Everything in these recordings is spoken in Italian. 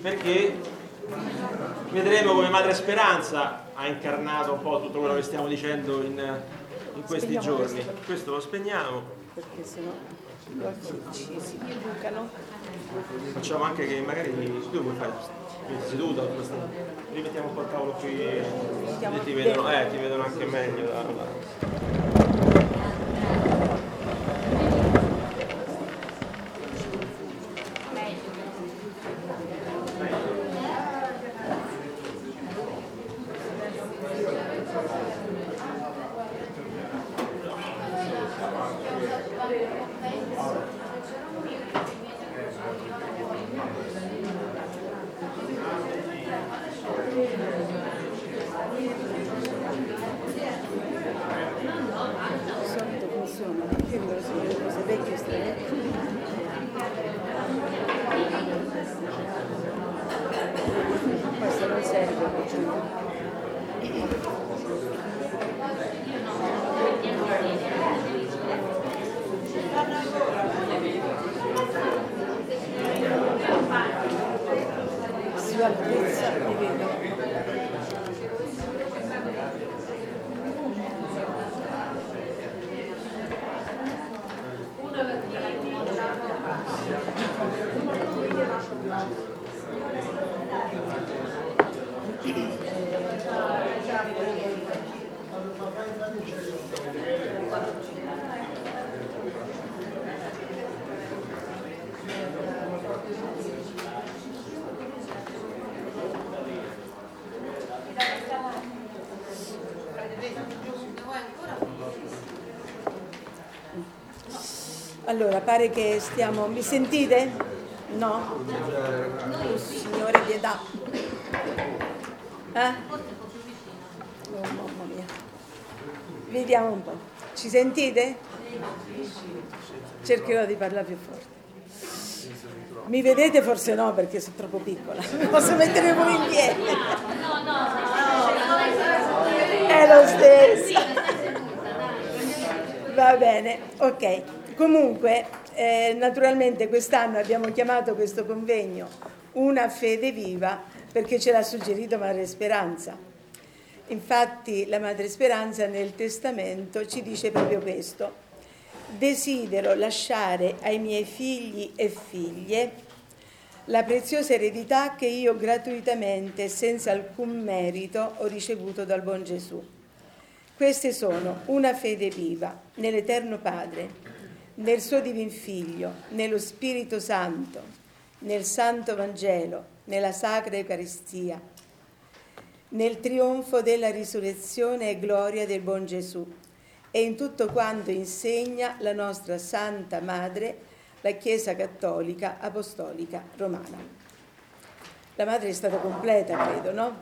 perché vedremo come Madre Speranza ha incarnato un po' tutto quello che stiamo dicendo in questi giorni. Questo lo spegniamo. Perché sennò gli occhi ci si bucano. Facciamo anche che magari tu vuoi fare seduto, rimettiamo un po' il tavolo qui e ti vedono anche meglio. Questo non serve. Sull'altezza li vedo. Allora, pare che stiamo... Mi sentite? No? Signore pietà. Oh, mamma mia. Vediamo un po'. Ci sentite? Cercherò di parlare più forte. Mi vedete? Forse no, perché sono troppo piccola. Mi posso mettere pure in piedi. È lo stesso. Va bene, ok. Comunque, naturalmente quest'anno abbiamo chiamato questo convegno Una fede viva perché ce l'ha suggerito Madre Speranza. Infatti la Madre Speranza nel testamento ci dice proprio questo: desidero lasciare ai miei figli e figlie la preziosa eredità che io gratuitamente, senza alcun merito, ho ricevuto dal buon Gesù. Queste sono una fede viva nell'Eterno Padre, nel suo Divin Figlio, nello Spirito Santo, nel Santo Vangelo, nella Sacra Eucaristia, nel trionfo della risurrezione e gloria del buon Gesù e in tutto quanto insegna la nostra Santa Madre, la Chiesa Cattolica Apostolica Romana. La Madre è stata completa, credo, no?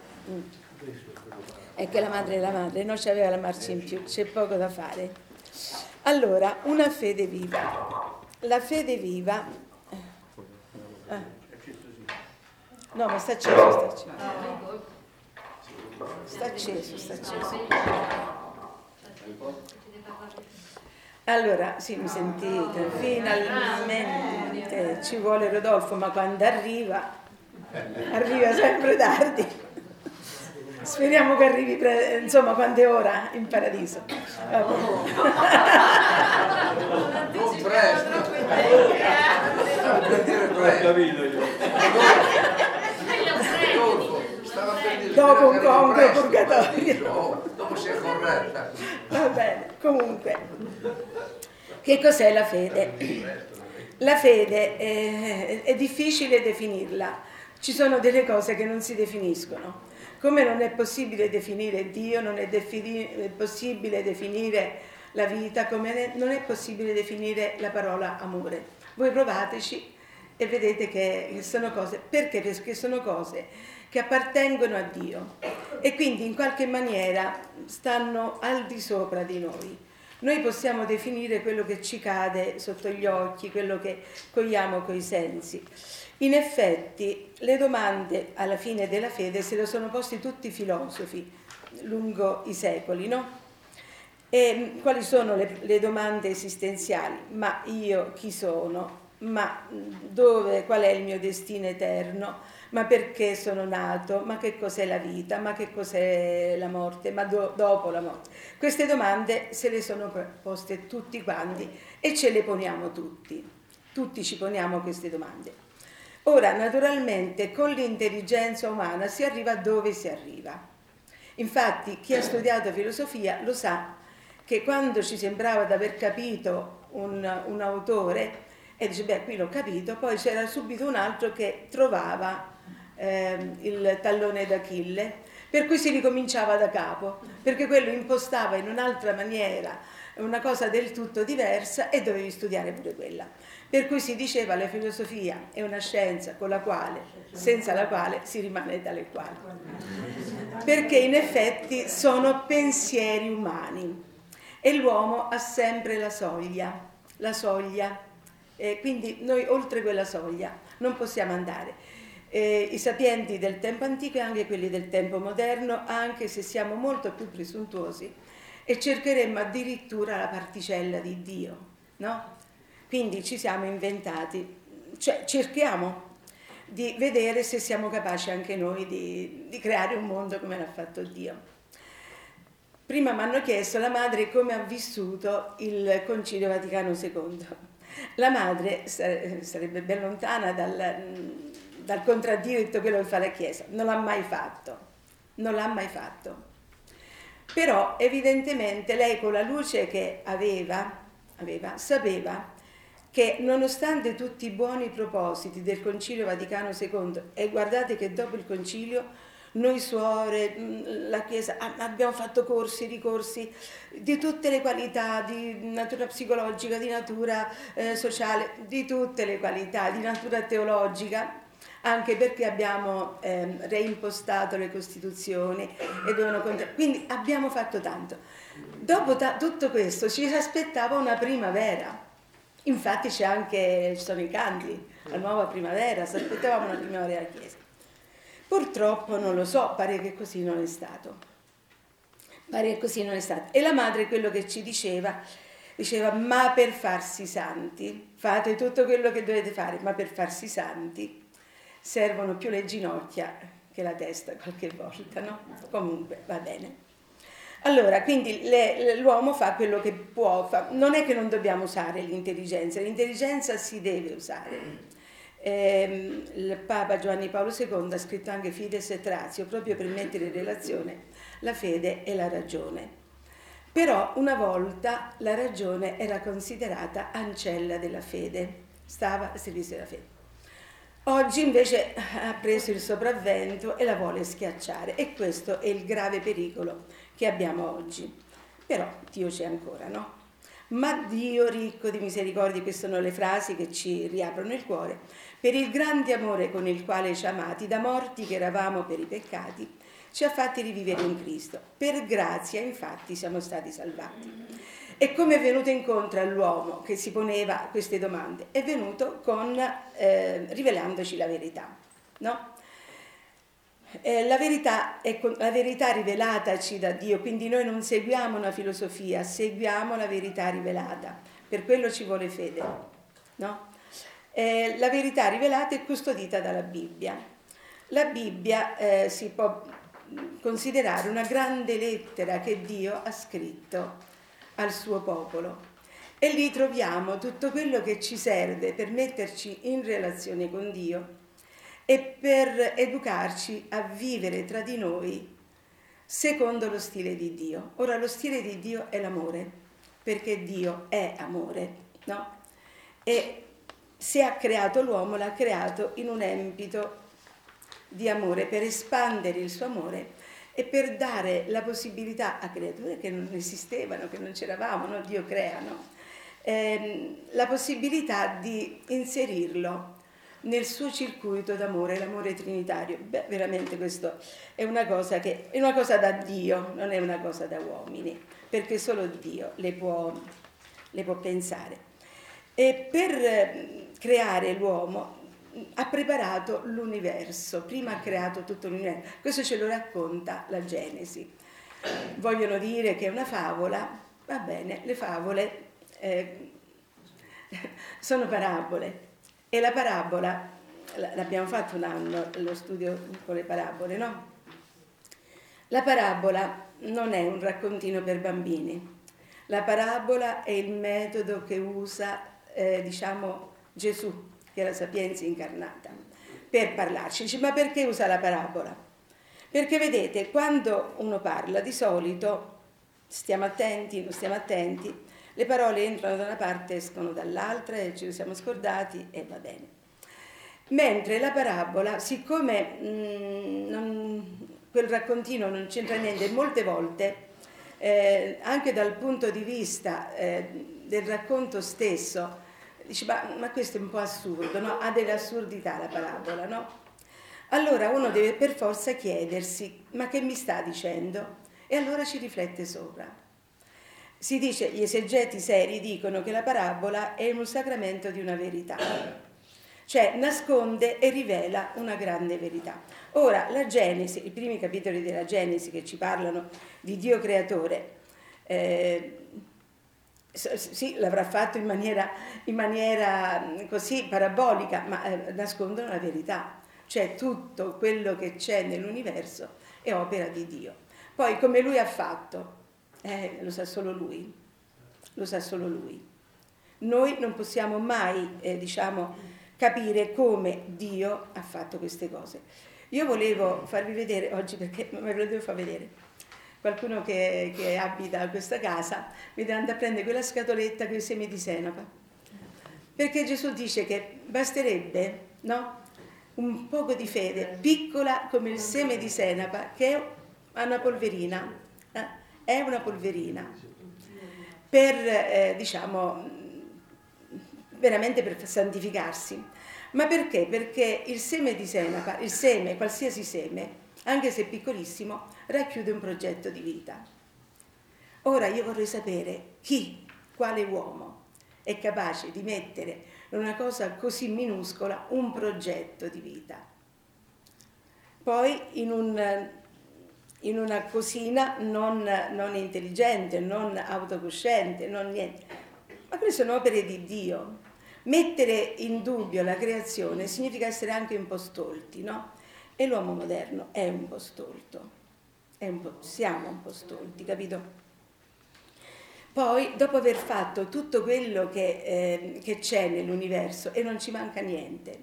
È che la Madre è la Madre, non c'aveva la marcia in più, c'è poco da fare. Allora, una fede viva. La fede viva... No, ma sta acceso. Sta acceso. Allora, sì, mi sentite? Finalmente ci vuole Rodolfo, ma quando arriva sempre tardi. Speriamo che arrivi, insomma, quando è ora in paradiso. Non presto. Dopo un congruo purgatorio. Dopo si è corretta. Va bene, comunque, che cos'è la fede? La fede è difficile definirla, ci sono delle cose che non si definiscono. Come non è possibile definire Dio, non è possibile definire la vita, come non è possibile definire la parola amore. Voi provateci e vedete che sono cose, perché? Perché sono cose che appartengono a Dio e quindi in qualche maniera stanno al di sopra di noi. Noi possiamo definire quello che ci cade sotto gli occhi, quello che cogliamo coi sensi. In effetti le domande alla fine della fede se le sono posti tutti i filosofi lungo i secoli, no? E quali sono le domande esistenziali? Ma io chi sono? ma qual è il mio destino eterno, ma perché sono nato, ma che cos'è la vita, ma che cos'è la morte, ma dopo la morte. Queste domande se le sono poste tutti quanti e ce le poniamo tutti ci poniamo queste domande. Ora, naturalmente, con l'intelligenza umana si arriva dove si arriva. Infatti, chi ha studiato filosofia lo sa che quando ci sembrava di aver capito un autore, e dice, beh, qui l'ho capito, poi c'era subito un altro che trovava il tallone d'Achille, per cui si ricominciava da capo, perché quello impostava in un'altra maniera una cosa del tutto diversa e dovevi studiare pure quella. Per cui si diceva la filosofia è una scienza con la quale, senza la quale si rimane tale quale. Perché in effetti sono pensieri umani e l'uomo ha sempre la soglia, quindi noi oltre quella soglia non possiamo andare. I sapienti del tempo antico e anche quelli del tempo moderno, anche se siamo molto più presuntuosi, e cercheremmo addirittura la particella di Dio, no? Quindi ci siamo inventati, cioè cerchiamo di vedere se siamo capaci anche noi di creare un mondo come l'ha fatto Dio. Prima mi hanno chiesto la madre come ha vissuto il Concilio Vaticano II. La madre sarebbe ben lontana dal contraddire tutto quello che fa la Chiesa, non l'ha mai fatto. Però evidentemente lei con la luce che aveva sapeva che nonostante tutti i buoni propositi del Concilio Vaticano II, e guardate che dopo il Concilio noi suore, la Chiesa, abbiamo fatto ricorsi di tutte le qualità, di natura psicologica, di natura sociale, di tutte le qualità, di natura teologica, anche perché abbiamo reimpostato le Costituzioni quindi abbiamo fatto tanto. Dopo tutto questo ci aspettava una primavera. Infatti ci sono i canti, la nuova primavera, si aspettavamo una primavera alla Chiesa. Purtroppo non lo so, pare che così non è stato. E la madre quello che ci diceva, ma per farsi santi, fate tutto quello che dovete fare, ma per farsi santi servono più le ginocchia che la testa qualche volta, no? Comunque, va bene. Allora, quindi l'uomo fa quello che può, non è che non dobbiamo usare l'intelligenza si deve usare. Il Papa Giovanni Paolo II ha scritto anche Fides et Ratio, proprio per mettere in relazione la fede e la ragione. Però una volta la ragione era considerata ancella della fede, stava al servizio della fede. Oggi invece ha preso il sopravvento e la vuole schiacciare, e questo è il grave pericolo che abbiamo oggi. Però Dio c'è ancora, no? Ma Dio ricco di misericordia, queste sono le frasi che ci riaprono il cuore, per il grande amore con il quale ci ha amati, da morti che eravamo per i peccati, ci ha fatti rivivere in Cristo. Per grazia, infatti, siamo stati salvati. E come è venuto incontro all'uomo che si poneva queste domande? È venuto rivelandoci la verità, no? La verità è la verità rivelataci da Dio, quindi noi non seguiamo una filosofia, seguiamo la verità rivelata, per quello ci vuole fede, no? La verità rivelata è custodita dalla Bibbia. La Bibbia si può considerare una grande lettera che Dio ha scritto al suo popolo, e lì troviamo tutto quello che ci serve per metterci in relazione con Dio e per educarci a vivere tra di noi secondo lo stile di Dio. Ora, lo stile di Dio è l'amore, perché Dio è amore, no? E se ha creato l'uomo, l'ha creato in un empito di amore, per espandere il suo amore e per dare la possibilità a creature che non esistevano, che non c'eravamo, no? Dio crea, no? La possibilità di inserirlo nel suo circuito d'amore, l'amore trinitario. Beh, veramente questo è una cosa da Dio, non è una cosa da uomini, perché solo Dio le può pensare. E per creare l'uomo ha preparato l'universo, prima ha creato tutto l'universo. Questo ce lo racconta la Genesi. Vogliono dire che è una favola, va bene, le favole sono parabole. E la parabola, l'abbiamo fatto un anno lo studio con le parabole, no? La parabola non è un raccontino per bambini. La parabola è il metodo che usa, diciamo, Gesù, che è la sapienza incarnata, per parlarci. Dice, ma perché usa la parabola? Perché vedete, quando uno parla, di solito, stiamo attenti, non stiamo attenti, le parole entrano da una parte, escono dall'altra e ci siamo scordati e va bene. Mentre la parabola, siccome quel raccontino non c'entra niente, molte volte, anche dal punto di vista del racconto stesso, dici, ma questo è un po' assurdo, no? Ha delle assurdità la parabola, no? Allora uno deve per forza chiedersi, ma che mi sta dicendo? E allora ci riflette sopra. Si dice, gli esegeti seri dicono che la parabola è un sacramento di una verità, cioè nasconde e rivela una grande verità. Ora, la Genesi, i primi capitoli della Genesi che ci parlano di Dio creatore, sì, l'avrà fatto in maniera così parabolica, ma nascondono la verità, cioè tutto quello che c'è nell'universo è opera di Dio. Poi come lui ha fatto, lo sa solo lui, lo sa solo lui. Noi non possiamo mai, capire come Dio ha fatto queste cose. Io volevo farvi vedere oggi, perché me lo devo far vedere, qualcuno che abita a questa casa mi deve andare a prendere quella scatoletta con i semi di senape, perché Gesù dice che basterebbe, no? Un poco di fede, piccola come il seme di senape, che è una polverina, è una polverina, per, veramente per santificarsi. Ma perché? Perché il seme di senape, il seme, qualsiasi seme, anche se piccolissimo, racchiude un progetto di vita. Ora io vorrei sapere quale uomo è capace di mettere in una cosa così minuscola un progetto di vita. Poi in una cosina non intelligente, non autocosciente, non niente. Ma queste sono opere di Dio. Mettere in dubbio la creazione significa essere anche un po' stolti, no? E l'uomo moderno è un po' stolto, siamo un po' stolti, capito? Poi, dopo aver fatto tutto quello che c'è nell'universo, e non ci manca niente,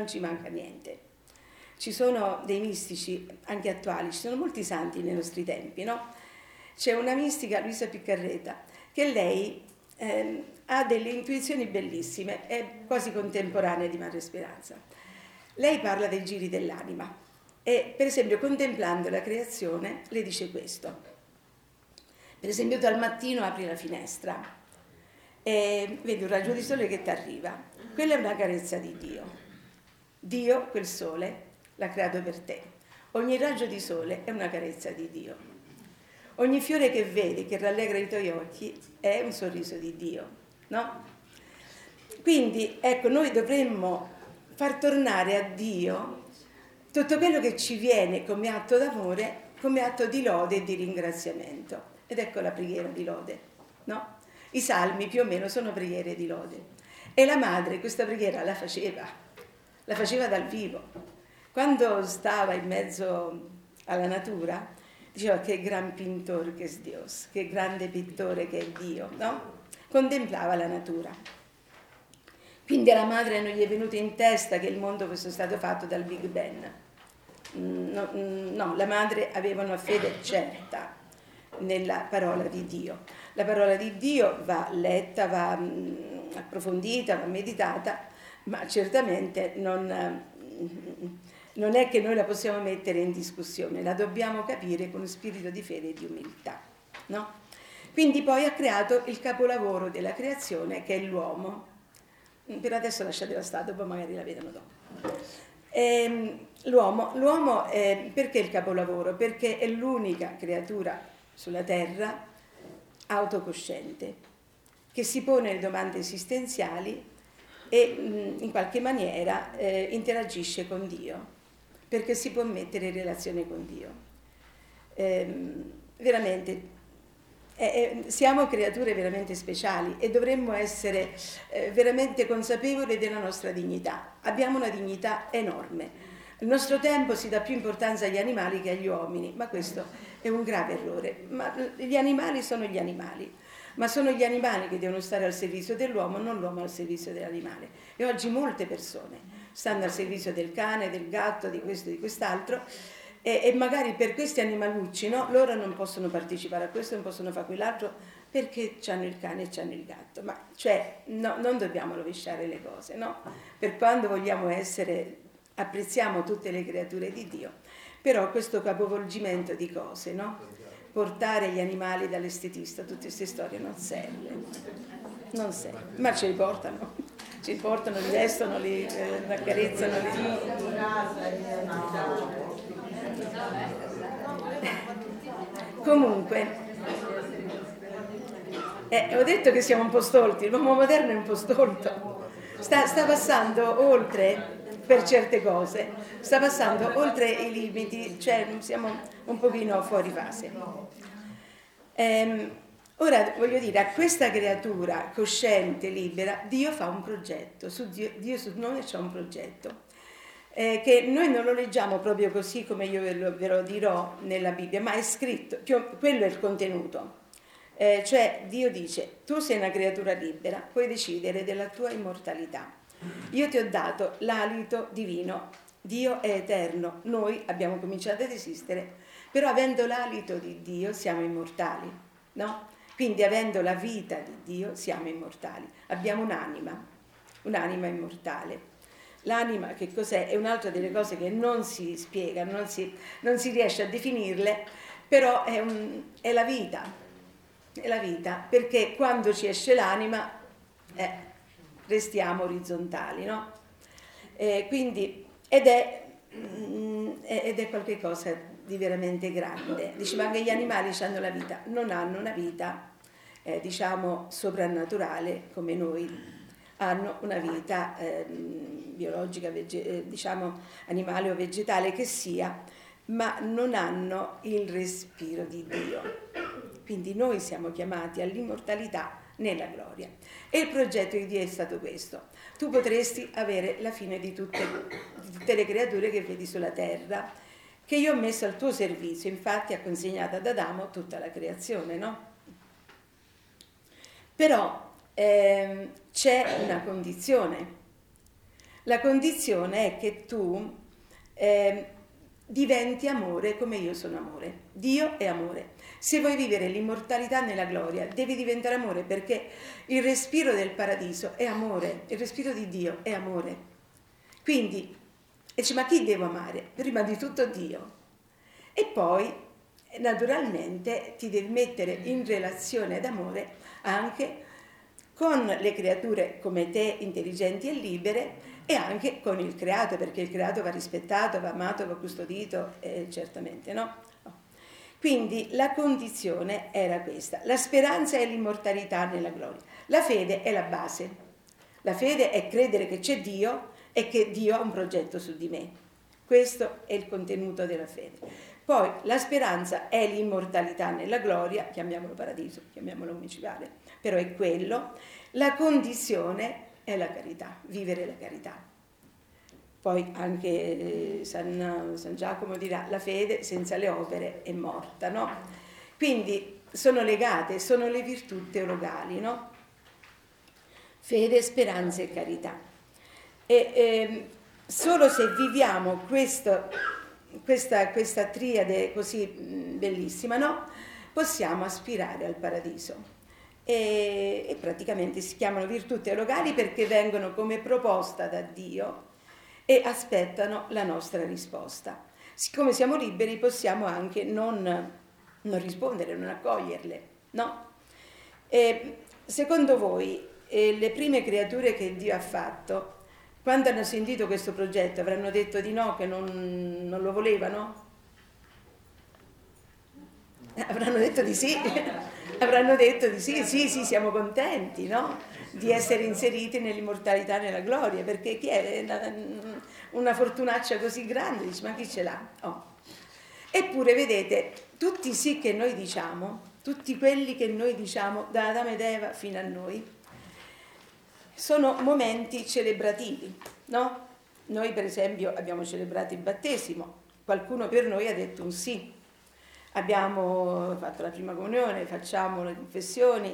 ci sono dei mistici anche attuali, ci sono molti santi nei nostri tempi, no? C'è una mistica, Luisa Piccarreta, che lei ha delle intuizioni bellissime, è quasi contemporanea di Madre Speranza. Lei parla dei giri dell'anima e, per esempio, contemplando la creazione, le dice questo. Per esempio, dal mattino apri la finestra e vedi un raggio di sole che ti arriva. Quella è una carezza di Dio. Dio, quel sole, l'ha creato per te. Ogni raggio di sole è una carezza di Dio. Ogni fiore che vedi, che rallegra i tuoi occhi, è un sorriso di Dio, no? Quindi, ecco, noi dovremmo far tornare a Dio tutto quello che ci viene come atto d'amore, come atto di lode e di ringraziamento. Ed ecco la preghiera di lode, no? I salmi più o meno sono preghiere di lode. E la madre questa preghiera la faceva dal vivo. Quando stava in mezzo alla natura, diceva che gran pintor che è Dio, che grande pittore che è Dio, no? Contemplava la natura. Quindi alla madre non gli è venuto in testa che il mondo fosse stato fatto dal Big Bang. No, la madre aveva una fede certa nella parola di Dio. La parola di Dio va letta, va approfondita, va meditata, ma certamente non è che noi la possiamo mettere in discussione, la dobbiamo capire con spirito di fede e di umiltà, no? Quindi poi ha creato il capolavoro della creazione, che è l'uomo. Per adesso lasciatela stare, poi magari la vedono dopo. L'uomo perché il capolavoro? Perché è l'unica creatura sulla terra autocosciente, che si pone le domande esistenziali e in qualche maniera interagisce con Dio, perché si può mettere in relazione con Dio. Veramente siamo creature veramente speciali e dovremmo essere veramente consapevoli della nostra dignità. Abbiamo una dignità enorme. Il nostro tempo si dà più importanza agli animali che agli uomini, ma questo è un grave errore. Ma gli animali sono gli animali, ma sono gli animali che devono stare al servizio dell'uomo, non l'uomo al servizio dell'animale. E oggi molte persone stanno al servizio del cane, del gatto, di questo e di quest'altro, e magari per questi animalucci, no, loro non possono partecipare a questo, non possono fare quell'altro, perché hanno il cane e hanno il gatto. Ma cioè, no, non dobbiamo rovesciare le cose, no? Per quando vogliamo essere, apprezziamo tutte le creature di Dio, però questo capovolgimento di cose, no? Portare gli animali dall'estetista, tutte queste storie non serve, non serve, ma ci portano, li vestono, li accarezzano, Comunque, ho detto che siamo un po' stolti, l'uomo moderno è un po' stolto, sta passando oltre, per certe cose, sta passando oltre i limiti, cioè siamo un pochino fuori fase. Ora voglio dire, a questa creatura cosciente, libera, Dio fa un progetto, Dio su noi c'è un progetto. Che noi non lo leggiamo proprio così come io ve lo dirò nella Bibbia, ma è scritto, quello è il contenuto. Cioè Dio dice, tu sei una creatura libera, puoi decidere della tua immortalità. Io ti ho dato l'alito divino, Dio è eterno, noi abbiamo cominciato ad esistere, però avendo l'alito di Dio siamo immortali, no? Quindi avendo la vita di Dio siamo immortali, abbiamo un'anima immortale. L'anima che cos'è? È un'altra delle cose che non si spiega, non si riesce a definirle, però è la vita, perché quando ci esce l'anima restiamo orizzontali, no? Quindi, ed è qualche cosa di veramente grande. Dice, ma anche gli animali hanno la vita, non hanno una vita, diciamo, soprannaturale come noi. Hanno una vita biologica, diciamo animale o vegetale che sia, ma non hanno il respiro di Dio. Quindi noi siamo chiamati all'immortalità nella gloria. E il progetto di Dio è stato questo. Tu potresti avere la fine di tutte le creature che vedi sulla terra, che io ho messo al tuo servizio, infatti ha consegnato ad Adamo tutta la creazione, no? Però c'è una condizione. La condizione è che tu diventi amore come io sono amore. Dio è amore. Se vuoi vivere l'immortalità nella gloria, devi diventare amore, perché il respiro del paradiso è amore, il respiro di Dio è amore. Quindi, dice, ma chi devo amare? Prima di tutto Dio. E poi, naturalmente, ti devi mettere in relazione d'amore anche con le creature come te, intelligenti e libere, e anche con il creato, perché il creato va rispettato, va amato, va custodito, certamente, no? Quindi la condizione era questa. La speranza è l'immortalità nella gloria. La fede è la base. La fede è credere che c'è Dio e che Dio ha un progetto su di me. Questo è il contenuto della fede. Poi la speranza è l'immortalità nella gloria, chiamiamolo paradiso, chiamiamolo come ci pare, però è quello. La condizione è la carità, vivere la carità. Poi anche San Giacomo dirà, la fede senza le opere è morta, no? Quindi sono legate, sono le virtù teologali, no? Fede, speranza e carità. E solo se viviamo questa triade così bellissima, no? Possiamo aspirare al paradiso. E praticamente si chiamano virtù teologali perché vengono come proposta da Dio e aspettano la nostra risposta. Siccome siamo liberi possiamo anche non rispondere, non accoglierle, no? Secondo voi le prime creature che Dio ha fatto, quando hanno sentito questo progetto, avranno detto di no, che non lo volevano? Avranno detto di sì, avranno detto di sì, siamo contenti, no? Di essere inseriti nell'immortalità, nella gloria, perché chi è una fortunaccia così grande? Dice, ma chi ce l'ha? Oh. Eppure, vedete, tutti i sì che noi diciamo tutti quelli che noi diciamo da Adamo ed Eva fino a noi, sono momenti celebrativi, no? Noi per esempio abbiamo celebrato il battesimo, qualcuno per noi ha detto un sì, abbiamo fatto la prima comunione, facciamo le confessioni,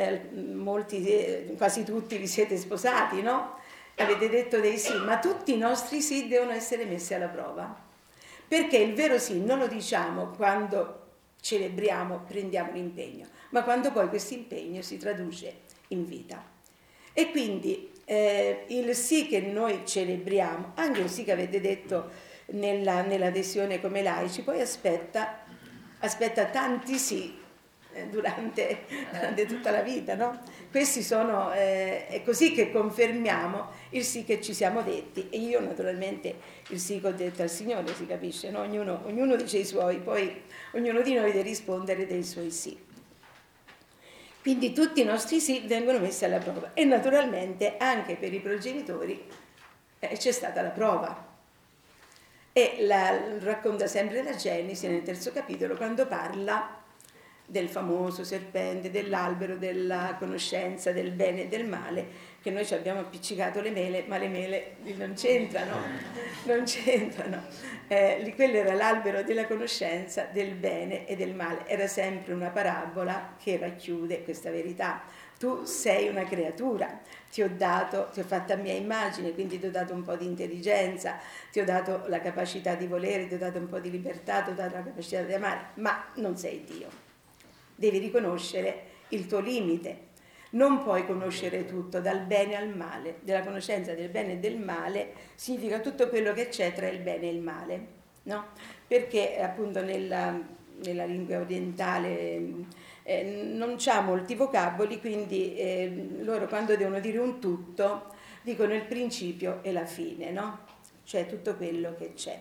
quasi tutti vi siete sposati, no? Avete detto dei sì, ma tutti i nostri sì devono essere messi alla prova, perché il vero sì non lo diciamo quando celebriamo, prendiamo l'impegno, ma quando poi questo impegno si traduce in vita. E quindi il sì che noi celebriamo, anche il sì che avete detto nell'adesione come laici, poi aspetta tanti sì durante tutta la vita, no? Questi sono, è così che confermiamo il sì che ci siamo detti, e io naturalmente il sì che ho detto al Signore, si capisce, no? Ognuno dice i suoi, poi ognuno di noi deve rispondere dei suoi sì. Quindi tutti i nostri sì vengono messi alla prova, e naturalmente anche per i progenitori c'è stata la prova. E racconta sempre la Genesi nel 3° capitolo, quando parla del famoso serpente, dell'albero della conoscenza del bene e del male, che noi ci abbiamo appiccicato le mele, ma le mele non c'entrano, quello era l'albero della conoscenza del bene e del male, era sempre una parabola che racchiude questa verità. Tu sei una creatura, ti ho fatto a mia immagine, quindi ti ho dato un po' di intelligenza, ti ho dato la capacità di volere, ti ho dato un po' di libertà, ti ho dato la capacità di amare, ma non sei Dio. Devi riconoscere il tuo limite. Non puoi conoscere tutto, dal bene al male. Della conoscenza del bene e del male significa tutto quello che c'è tra il bene e il male, no? Perché appunto nella lingua orientale non c'ha molti vocaboli, quindi loro quando devono dire un tutto dicono il principio e la fine, no? Cioè tutto quello che c'è.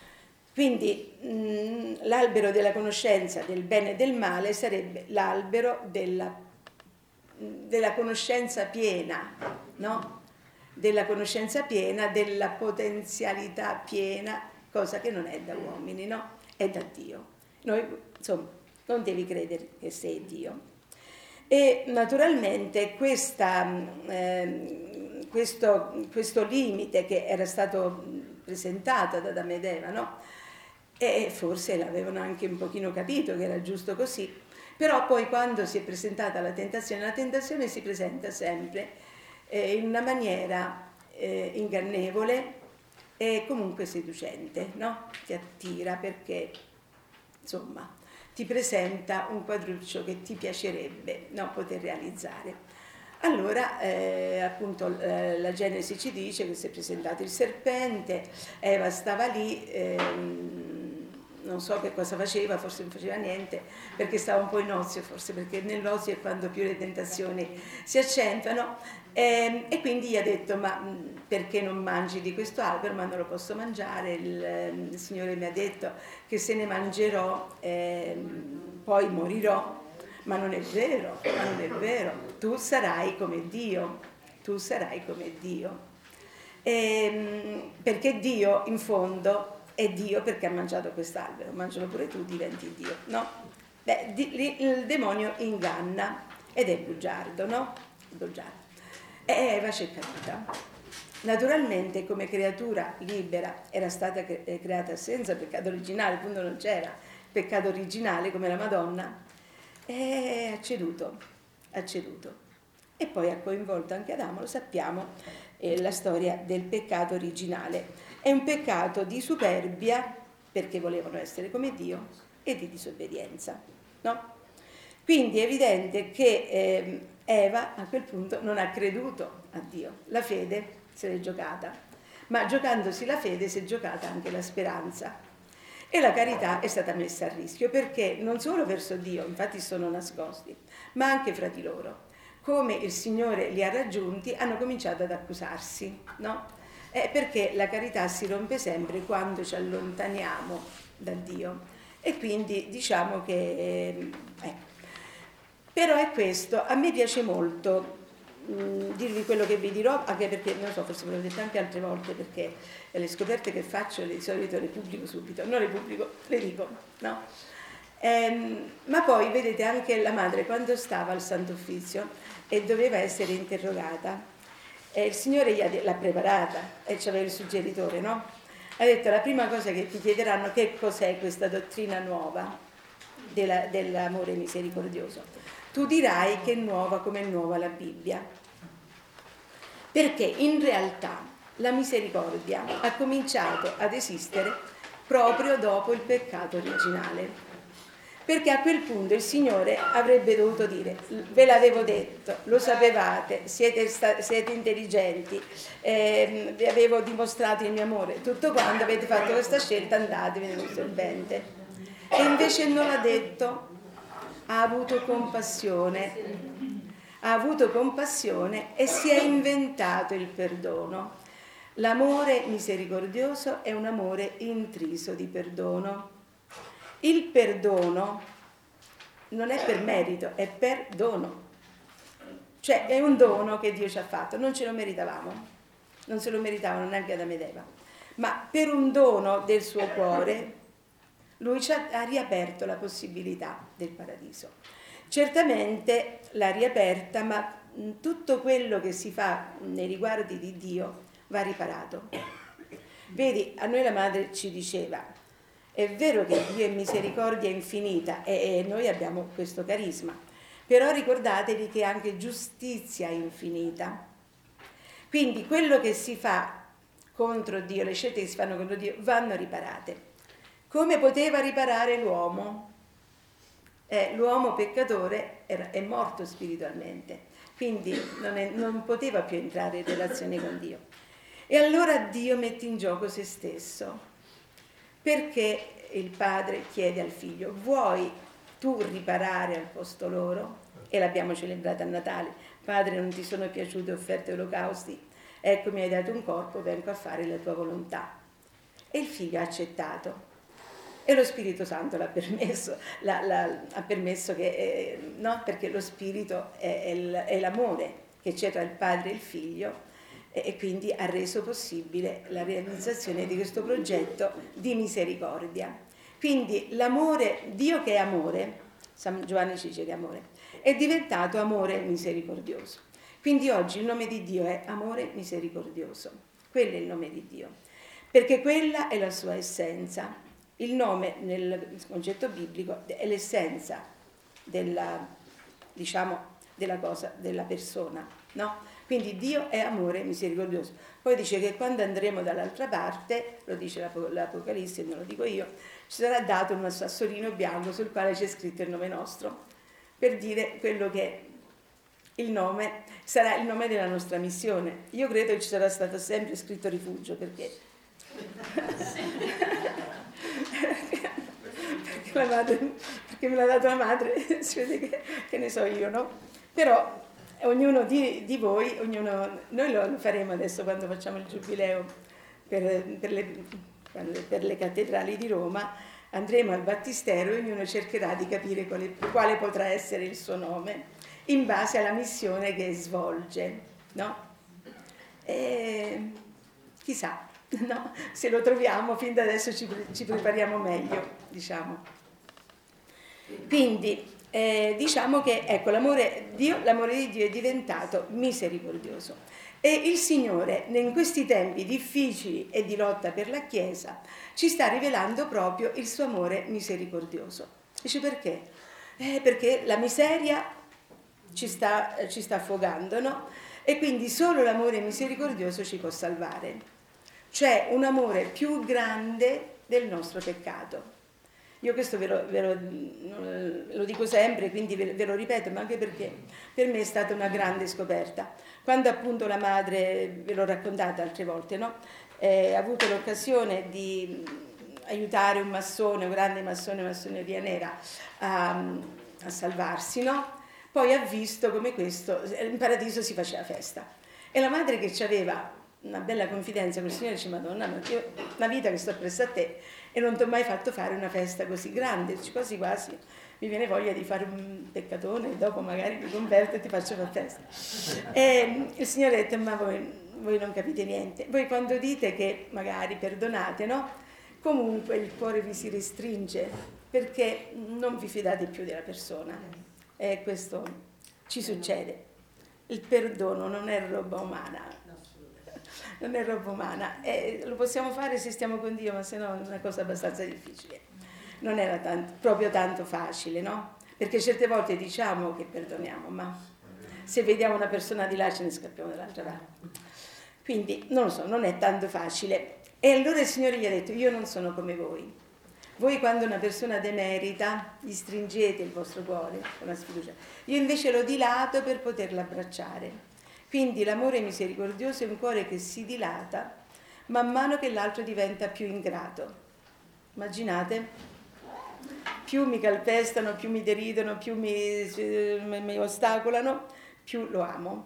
Quindi l'albero della conoscenza del bene e del male sarebbe l'albero della conoscenza piena, no? Della conoscenza piena, della potenzialità piena, cosa che non è da uomini, no? È da Dio. Noi, insomma, non devi credere che sei Dio. E naturalmente questo limite che era stato presentato da Adamo ed Eva, no? E forse l'avevano anche un pochino capito che era giusto così, però poi quando si è presentata la tentazione si presenta sempre in una maniera ingannevole e comunque seducente, no? Ti attira perché, insomma, ti presenta un quadruccio che ti piacerebbe, no, poter realizzare. Allora, appunto, la Genesi ci dice che si è presentato il serpente, Eva stava lì, non so che cosa faceva, forse non faceva niente, perché stava un po' in ozio, forse perché nell'ozio è quando più le tentazioni si accentuano, e quindi gli ha detto: ma perché non mangi di questo albero? Ma non lo posso mangiare, il Signore mi ha detto che se ne mangerò poi morirò. Ma non è vero, tu sarai come Dio, perché Dio in fondo è Dio perché ha mangiato quest'albero, mangialo pure tu, diventi Dio, no? Beh, il demonio inganna ed è bugiardo, no? Bugiardo. E Eva c'è caduta. Naturalmente come creatura libera era stata creata senza peccato originale, appunto non c'era peccato originale come la Madonna, e ha ceduto. E poi ha coinvolto anche Adamo, lo sappiamo, la storia del peccato originale. È un peccato di superbia, perché volevano essere come Dio, e di disobbedienza, no? Quindi è evidente che Eva a quel punto non ha creduto a Dio, la fede se l'è giocata, ma giocandosi la fede si è giocata anche la speranza. E la carità è stata messa a rischio, perché non solo verso Dio, infatti sono nascosti, ma anche fra di loro. Come il Signore li ha raggiunti, hanno cominciato ad accusarsi, no? Perché la carità si rompe sempre quando ci allontaniamo da Dio. E quindi diciamo che... Però è questo, a me piace molto dirvi quello che vi dirò, anche perché, non so, forse ve l'ho detto anche altre volte, perché le scoperte che faccio di solito le pubblico subito, non le pubblico, le dico, no? Ma poi vedete anche la madre quando stava al Santo Uffizio e doveva essere interrogata, il Signore l'ha preparata e c'aveva il suggeritore, no? Ha detto: la prima cosa che ti chiederanno, che cos'è questa dottrina nuova dell'amore misericordioso. Tu dirai che è nuova come è nuova la Bibbia, perché in realtà la misericordia ha cominciato ad esistere proprio dopo il peccato originale, perché a quel punto il Signore avrebbe dovuto dire: ve l'avevo detto, lo sapevate, siete intelligenti, vi avevo dimostrato il mio amore, tutto quanto, avete fatto questa scelta, andatevene nel serpente. E invece non l'ha detto, ha avuto compassione e si è inventato il perdono. L'amore misericordioso è un amore intriso di perdono. Il perdono non è per merito, è per dono. Cioè è un dono che Dio ci ha fatto, non ce lo meritavamo, non se lo meritavano neanche Adamo ed Eva, ma per un dono del suo cuore Lui ci ha riaperto la possibilità del paradiso. Certamente l'ha riaperta, ma tutto quello che si fa nei riguardi di Dio va riparato. Vedi, a noi la madre ci diceva: è vero che Dio è misericordia infinita e noi abbiamo questo carisma, però ricordatevi che è anche giustizia infinita. Quindi quello che si fa contro Dio, le scelte che si fanno contro Dio, vanno riparate. Come poteva riparare l'uomo? L'uomo peccatore è morto spiritualmente, quindi non poteva più entrare in relazione con Dio. E allora Dio mette in gioco se stesso, perché il padre chiede al figlio: vuoi tu riparare al posto loro? E l'abbiamo celebrata a Natale: Padre, non ti sono piaciute offerte olocausti, ecco mi hai dato un corpo, vengo a fare la tua volontà. E il figlio ha accettato. E lo Spirito Santo l'ha permesso, ha permesso che, no? Perché lo Spirito è l'amore che c'è tra il padre e il figlio, e quindi ha reso possibile la realizzazione di questo progetto di misericordia. Quindi l'amore, Dio che è amore, San Giovanni ci dice che è amore, è diventato amore misericordioso. Quindi oggi il nome di Dio è amore misericordioso, quello è il nome di Dio, perché quella è la sua essenza. Il nome nel concetto biblico è l'essenza della cosa, della persona, no? Quindi Dio è amore misericordioso. Poi dice che quando andremo dall'altra parte, lo dice l'Apocalisse, non lo dico io, ci sarà dato un sassolino bianco sul quale c'è scritto il nome nostro, per dire quello che il nome sarà il nome della nostra missione. Io credo che ci sarà stato sempre scritto rifugio, perché perché me l'ha dato la madre, si vede che ne so io, no? Però ognuno di voi, noi lo faremo adesso quando facciamo il giubileo per le cattedrali di Roma, andremo al battistero e ognuno cercherà di capire quale potrà essere il suo nome in base alla missione che svolge, no? E chissà, no? Se lo troviamo, fin da adesso ci prepariamo meglio, diciamo. Quindi diciamo che ecco, l'amore di Dio è diventato misericordioso, e il Signore in questi tempi difficili e di lotta per la Chiesa ci sta rivelando proprio il suo amore misericordioso. Dice perché? Perché la miseria ci sta affogando, no? E quindi solo l'amore misericordioso ci può salvare. C'è un amore più grande del nostro peccato. Io questo ve lo dico sempre, quindi ve lo ripeto, ma anche perché per me è stata una grande scoperta. Quando appunto la madre, ve l'ho raccontata altre volte, no? Ha avuto l'occasione di aiutare un massone, un grande massone Via Nera, a salvarsi, no? Poi ha visto come questo, in paradiso si faceva festa. E la madre, che aveva una bella confidenza con il Signore, dice: Madonna, ma io una vita che sto presso a te e non ti ho mai fatto fare una festa così grande, quasi quasi mi viene voglia di fare un peccatone e dopo magari mi converto e ti faccio una festa. E il Signore ha detto: ma voi non capite niente, voi quando dite che magari perdonate, no? Comunque il cuore vi si restringe, perché non vi fidate più della persona. E questo ci succede. Il perdono non è roba umana. Non è roba umana. Lo possiamo fare se stiamo con Dio, ma se no è una cosa abbastanza difficile. Non era proprio tanto facile, no? Perché certe volte diciamo che perdoniamo, ma se vediamo una persona di là ce ne scappiamo dall'altra parte. Quindi, non lo so, non è tanto facile. E allora il Signore gli ha detto: io non sono come voi. Voi quando una persona demerita gli stringete il vostro cuore con la sfiducia. Io invece lo dilato per poterla abbracciare. Quindi l'amore misericordioso è un cuore che si dilata man mano che l'altro diventa più ingrato. Immaginate? Più mi calpestano, più mi deridono, più mi ostacolano, più lo amo.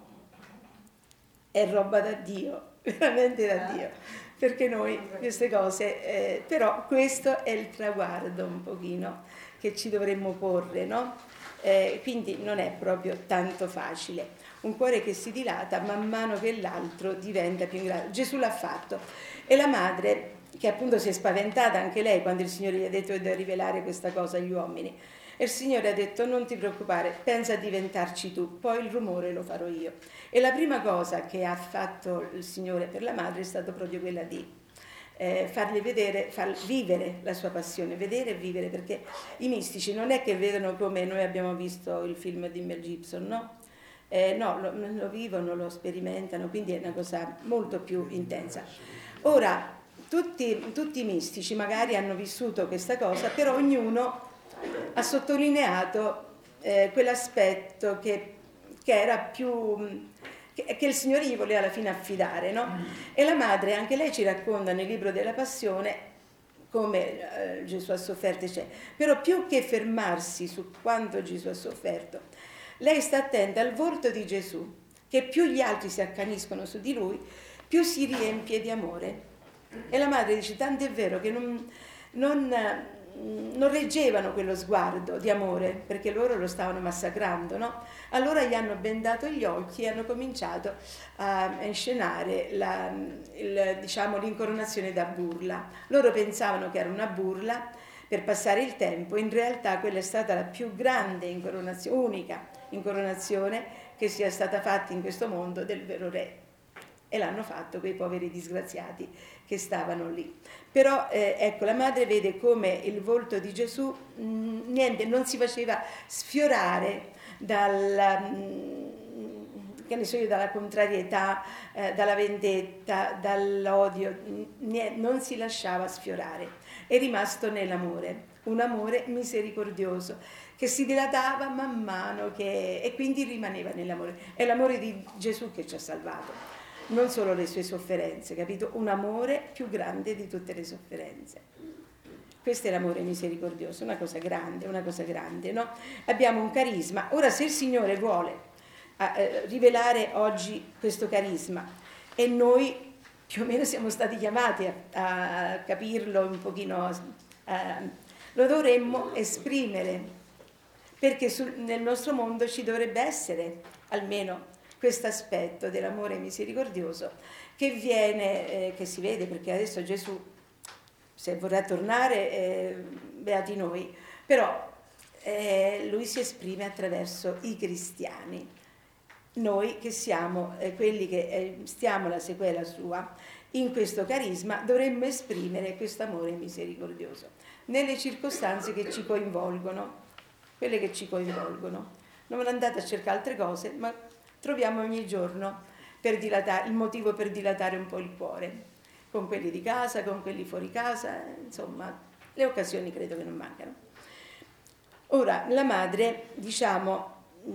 È roba da Dio, veramente da Dio, perché noi queste cose, però questo è il traguardo un pochino che ci dovremmo porre, no? Quindi non è proprio tanto facile. Un cuore che si dilata man mano che l'altro diventa più ingrato. Gesù l'ha fatto. E la madre, che appunto si è spaventata anche lei quando il Signore gli ha detto di rivelare questa cosa agli uomini, e il Signore ha detto: non ti preoccupare, pensa a diventarci tu, poi il rumore lo farò io. E la prima cosa che ha fatto il Signore per la madre è stata proprio quella di fargli vedere, far vivere la sua passione, vedere e vivere, perché i mistici non è che vedono come noi abbiamo visto il film di Mel Gibson, no? No, lo vivono, lo sperimentano, quindi è una cosa molto più intensa. Ora, tutti i mistici magari hanno vissuto questa cosa, però ognuno ha sottolineato quell'aspetto che era più, che il Signore gli voleva alla fine affidare, no? E la madre, anche lei ci racconta nel libro della Passione come Gesù ha sofferto, però più che fermarsi su quanto Gesù ha sofferto, lei sta attenta al volto di Gesù, che più gli altri si accaniscono su di lui, più si riempie di amore. E la madre dice: tanto è vero che non reggevano quello sguardo di amore, perché loro lo stavano massacrando, no? Allora gli hanno bendato gli occhi e hanno cominciato a inscenare diciamo, l'incoronazione da burla. Loro pensavano che era una burla per passare il tempo, in realtà quella è stata la più grande incoronazione, unica incoronazione che sia stata fatta in questo mondo del vero re. E l'hanno fatto quei poveri disgraziati che stavano lì. Però ecco, la madre vede come il volto di Gesù niente, non si faceva sfiorare dalla contrarietà, dalla vendetta, dall'odio, non si lasciava sfiorare. È rimasto nell'amore, un amore misericordioso che si dilatava man mano e quindi rimaneva nell'amore. È l'amore di Gesù che ci ha salvato. Non solo le sue sofferenze, capito? Un amore più grande di tutte le sofferenze. Questo è l'amore misericordioso, una cosa grande, no? Abbiamo un carisma. Ora, se il Signore vuole rivelare oggi questo carisma, e noi più o meno siamo stati chiamati a capirlo un pochino, lo dovremmo esprimere, perché nel nostro mondo ci dovrebbe essere almeno questo aspetto dell'amore misericordioso che viene, che si vede, perché adesso Gesù, se vorrà tornare, beati noi, però lui si esprime attraverso i cristiani. Noi che siamo quelli che stiamo la sequela sua in questo carisma dovremmo esprimere questo amore misericordioso nelle circostanze che ci coinvolgono, quelle che ci coinvolgono. Non andate a cercare altre cose, ma troviamo ogni giorno il motivo per dilatare un po' il cuore, con quelli di casa, con quelli fuori casa, insomma, le occasioni credo che non mancano. Ora, la madre, diciamo,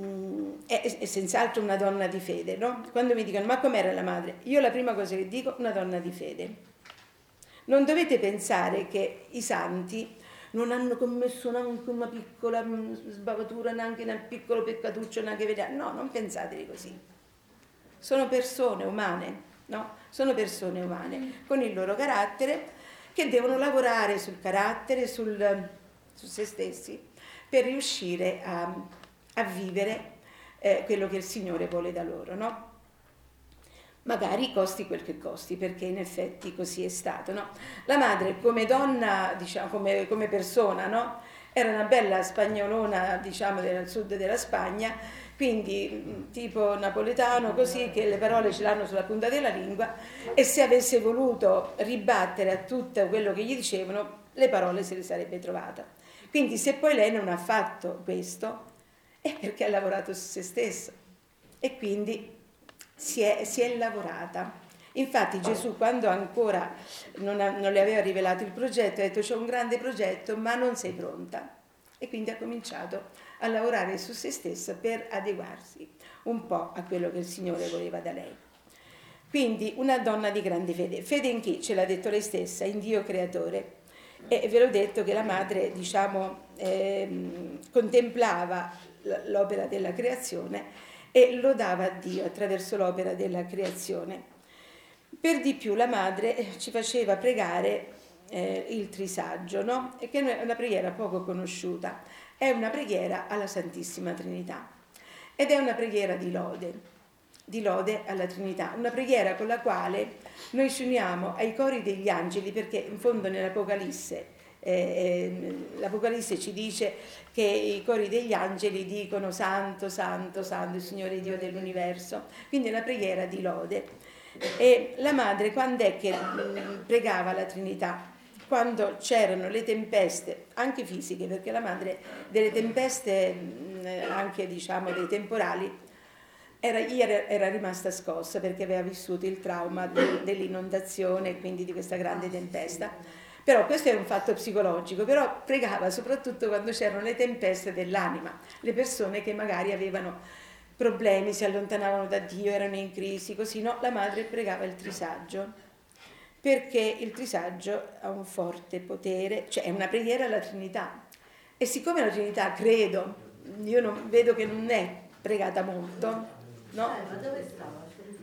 è senz'altro una donna di fede, no? Quando mi dicono: ma com'era la madre? Io la prima cosa che dico: una donna di fede. Non dovete pensare che i santi non hanno commesso neanche una piccola sbavatura, neanche un piccolo peccatuccio, neanche vedere. No, non pensate così. Sono persone umane, no? Sono persone umane con il loro carattere, che devono lavorare sul carattere, su se stessi, per riuscire a vivere quello che il Signore vuole da loro, no? Magari costi quel che costi, perché in effetti così è stato, no? La madre come donna, diciamo, come persona, no? Era una bella spagnolona, diciamo, del sud della Spagna, quindi tipo napoletano, così, che le parole ce l'hanno sulla punta della lingua, e se avesse voluto ribattere a tutto quello che gli dicevano, le parole se le sarebbe trovata. Quindi se poi lei non ha fatto questo, è perché ha lavorato su se stessa e quindi si è lavorata. Infatti Gesù, quando ancora non le aveva rivelato il progetto, ha detto: c'è un grande progetto ma non sei pronta, e quindi ha cominciato a lavorare su se stessa per adeguarsi un po' a quello che il Signore voleva da lei. Quindi una donna di grande fede. Fede in chi? Ce l'ha detto lei stessa, in Dio creatore. E ve l'ho detto che la madre, diciamo, contemplava l'opera della creazione e lodava a Dio attraverso l'opera della creazione. Per di più la madre ci faceva pregare il trisaggio, no? E che è una preghiera poco conosciuta, è una preghiera alla Santissima Trinità ed è una preghiera di lode alla Trinità, una preghiera con la quale noi ci uniamo ai cori degli angeli, perché in fondo nell'Apocalisse l'Apocalisse ci dice che i cori degli angeli dicono: Santo, Santo, Santo, il Signore Dio dell'universo. Quindi è una preghiera di lode. E la madre quando è che pregava la Trinità? Quando c'erano le tempeste, anche fisiche, perché la madre delle tempeste, anche diciamo dei temporali, era rimasta scossa perché aveva vissuto il trauma dell'inondazione e quindi di questa grande tempesta. Però questo è un fatto psicologico, però pregava soprattutto quando c'erano le tempeste dell'anima, le persone che magari avevano problemi, si allontanavano da Dio, erano in crisi, così no, la madre pregava il trisaggio, perché il trisaggio ha un forte potere, cioè è una preghiera alla Trinità. E siccome la Trinità, credo, io non vedo che non è pregata molto, no? Ma dove stava?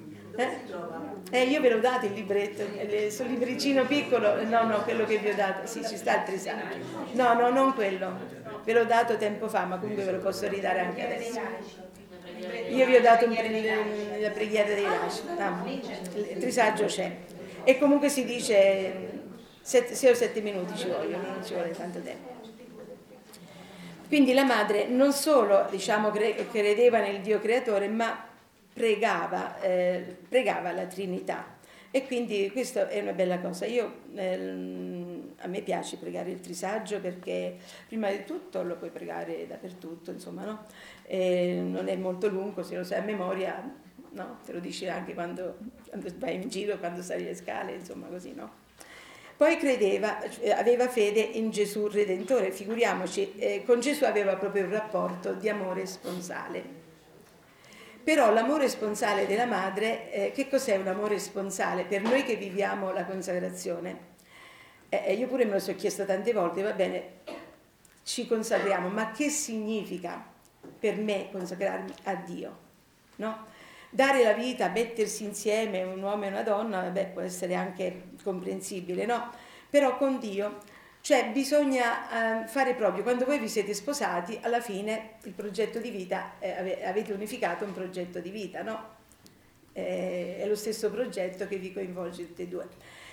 Io ve l'ho dato il libretto, sul libricino piccolo, no, quello che vi ho dato, sì, ci sta il trisaggio. No, non quello, ve l'ho dato tempo fa, ma comunque ve lo posso ridare anche adesso. Io vi ho dato la preghiera dei Laci, il trisaggio c'è. E comunque si dice 6 o 7 minuti ci vogliono, non ci vuole tanto tempo. Quindi la madre non solo, diciamo, credeva nel Dio creatore, ma pregava la Trinità. E quindi questa è una bella cosa. A me piace pregare il trisaggio perché prima di tutto lo puoi pregare dappertutto, insomma, no? Non è molto lungo, se lo sai a memoria, no? Te lo dici anche quando vai in giro, quando sali le scale, insomma, così, no? Poi aveva fede in Gesù Redentore, figuriamoci, con Gesù aveva proprio un rapporto di amore sponsale. Però l'amore sponsale della madre, che cos'è un amore sponsale? Per noi che viviamo la consacrazione, io pure me lo sono chiesto tante volte, va bene, ci consacriamo, ma che significa per me consacrarmi a Dio? No? Dare la vita, mettersi insieme un uomo e una donna, vabbè, può essere anche comprensibile, no? Però con Dio, cioè bisogna fare proprio, quando voi vi siete sposati, alla fine il progetto di vita, avete unificato un progetto di vita, no? È lo stesso progetto che vi coinvolge tutti e due.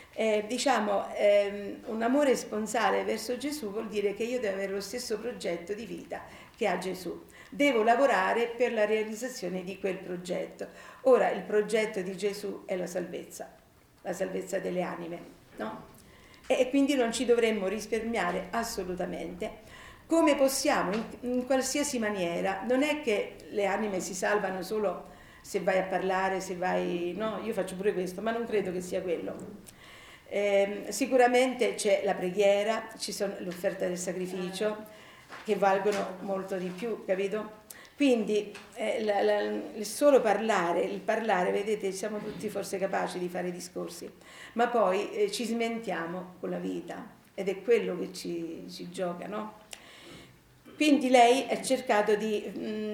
Un amore sponsale verso Gesù vuol dire che io devo avere lo stesso progetto di vita che ha Gesù. Devo lavorare per la realizzazione di quel progetto. Ora, il progetto di Gesù è la salvezza delle anime, no? E quindi non ci dovremmo risparmiare assolutamente. Come possiamo, in qualsiasi maniera, non è che le anime si salvano solo se vai a parlare, se vai... No, io faccio pure questo, ma non credo che sia quello. Sicuramente c'è la preghiera, ci sono l'offerta del sacrificio, che valgono molto di più, capito? Quindi il solo parlare, vedete, siamo tutti forse capaci di fare discorsi, ma poi ci smentiamo con la vita ed è quello che ci gioca, no? Quindi lei ha cercato di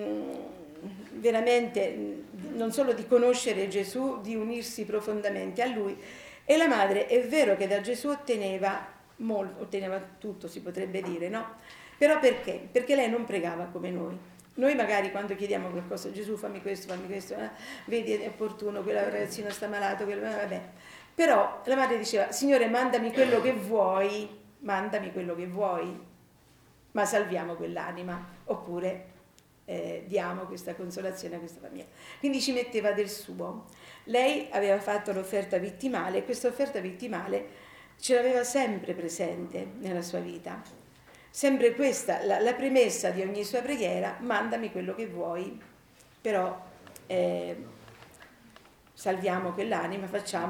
veramente non solo di conoscere Gesù, di unirsi profondamente a Lui, e la madre è vero che da Gesù otteneva tutto, si potrebbe dire, no? Però perché? Perché lei non pregava come noi. Noi magari quando chiediamo qualcosa, Gesù fammi questo, vedi è opportuno, quella ragazzina sta malato, vabbè. Però la madre diceva: Signore, mandami quello che vuoi, ma salviamo quell'anima, oppure diamo questa consolazione a questa famiglia. Quindi ci metteva del suo. Lei aveva fatto l'offerta vittimale e questa offerta vittimale ce l'aveva sempre presente nella sua vita. Sempre questa, la premessa di ogni sua preghiera: mandami quello che vuoi, però salviamo quell'anima,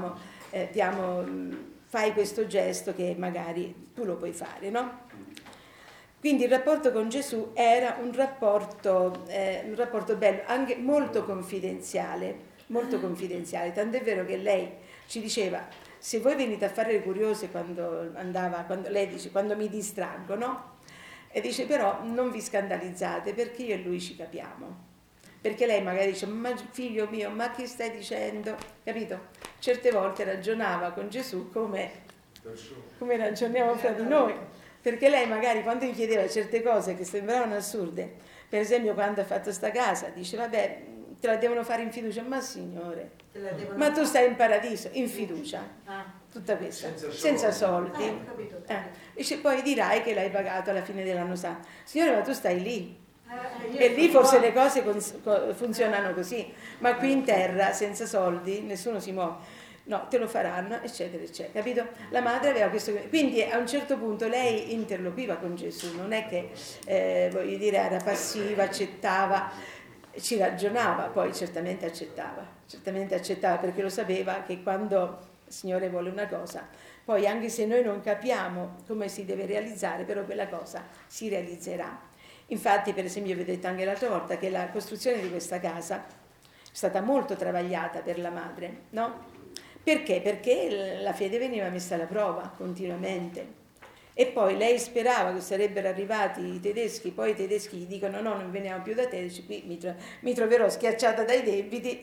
fai questo gesto che magari tu lo puoi fare, no? Quindi il rapporto con Gesù era un rapporto bello, anche molto confidenziale, tant'è vero che lei ci diceva: se voi venite a fare le curiose quando lei dice quando mi distraggo, no? E dice però non vi scandalizzate perché io e lui ci capiamo. Perché lei magari dice: ma figlio mio, ma che stai dicendo? Capito? Certe volte ragionava con Gesù come ragioniamo fra di noi. Perché lei magari quando gli chiedeva certe cose che sembravano assurde, per esempio quando ha fatto sta casa, dice: vabbè, te la devono fare in fiducia. Ma signore, ma tu stai in paradiso, in fiducia, tutta questa, senza soldi. Dice: poi dirai che l'hai pagato alla fine dell'anno santo. Signore, ma tu stai lì. E lì forse le cose funzionano così, ma qui in terra senza soldi nessuno si muove. No, te lo faranno, eccetera, eccetera, capito? La madre aveva questo... Quindi a un certo punto lei interloquiva con Gesù, non è che, voglio dire, era passiva, accettava, ci ragionava, poi certamente accettava, perché lo sapeva che quando il Signore vuole una cosa, poi anche se noi non capiamo come si deve realizzare, però quella cosa si realizzerà. Infatti, per esempio, vi ho detto anche l'altra volta che la costruzione di questa casa è stata molto travagliata per la madre, no? Perché? Perché la fede veniva messa alla prova continuamente. E poi lei sperava che sarebbero arrivati i tedeschi, poi i tedeschi gli dicono: no, non veniamo più da te, dice: qui mi troverò schiacciata dai debiti,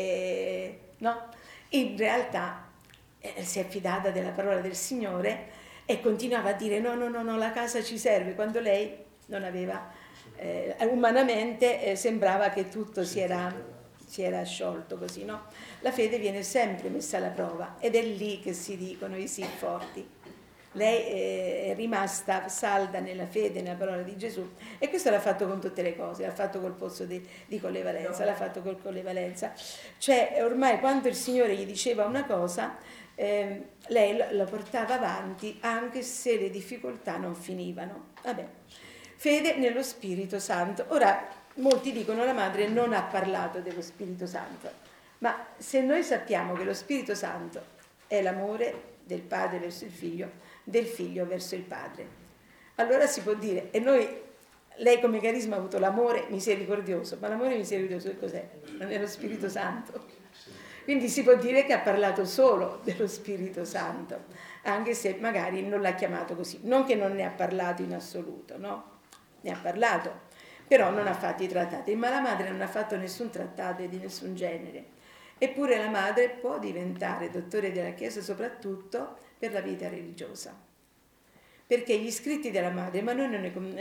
no? In realtà si è fidata della parola del Signore e continuava a dire: no, la casa ci serve, quando lei non aveva, umanamente sembrava che tutto si era sciolto così, no? La fede viene sempre messa alla prova ed è lì che si dicono i sì forti. Lei è rimasta salda nella fede, nella parola di Gesù, e questo l'ha fatto con tutte le cose, l'ha fatto col pozzo di Colle Valenza, l'ha fatto col Colle Valenza. Cioè ormai quando il Signore gli diceva una cosa, lei la portava avanti anche se le difficoltà non finivano. Vabbè. Fede nello Spirito Santo. Ora, molti dicono: la madre non ha parlato dello Spirito Santo, ma se noi sappiamo che lo Spirito Santo è l'amore del padre verso il figlio, del figlio verso il padre, allora si può dire, e lei come carisma ha avuto l'amore misericordioso, ma l'amore misericordioso che cos'è? Non è lo Spirito Santo. Quindi si può dire che ha parlato solo dello Spirito Santo, anche se magari non l'ha chiamato così, non che non ne ha parlato in assoluto, no? Ne ha parlato, però non ha fatto i trattati, ma la madre non ha fatto nessun trattato di nessun genere. Eppure la madre può diventare dottore della Chiesa soprattutto per la vita religiosa, perché gli scritti della madre, ma noi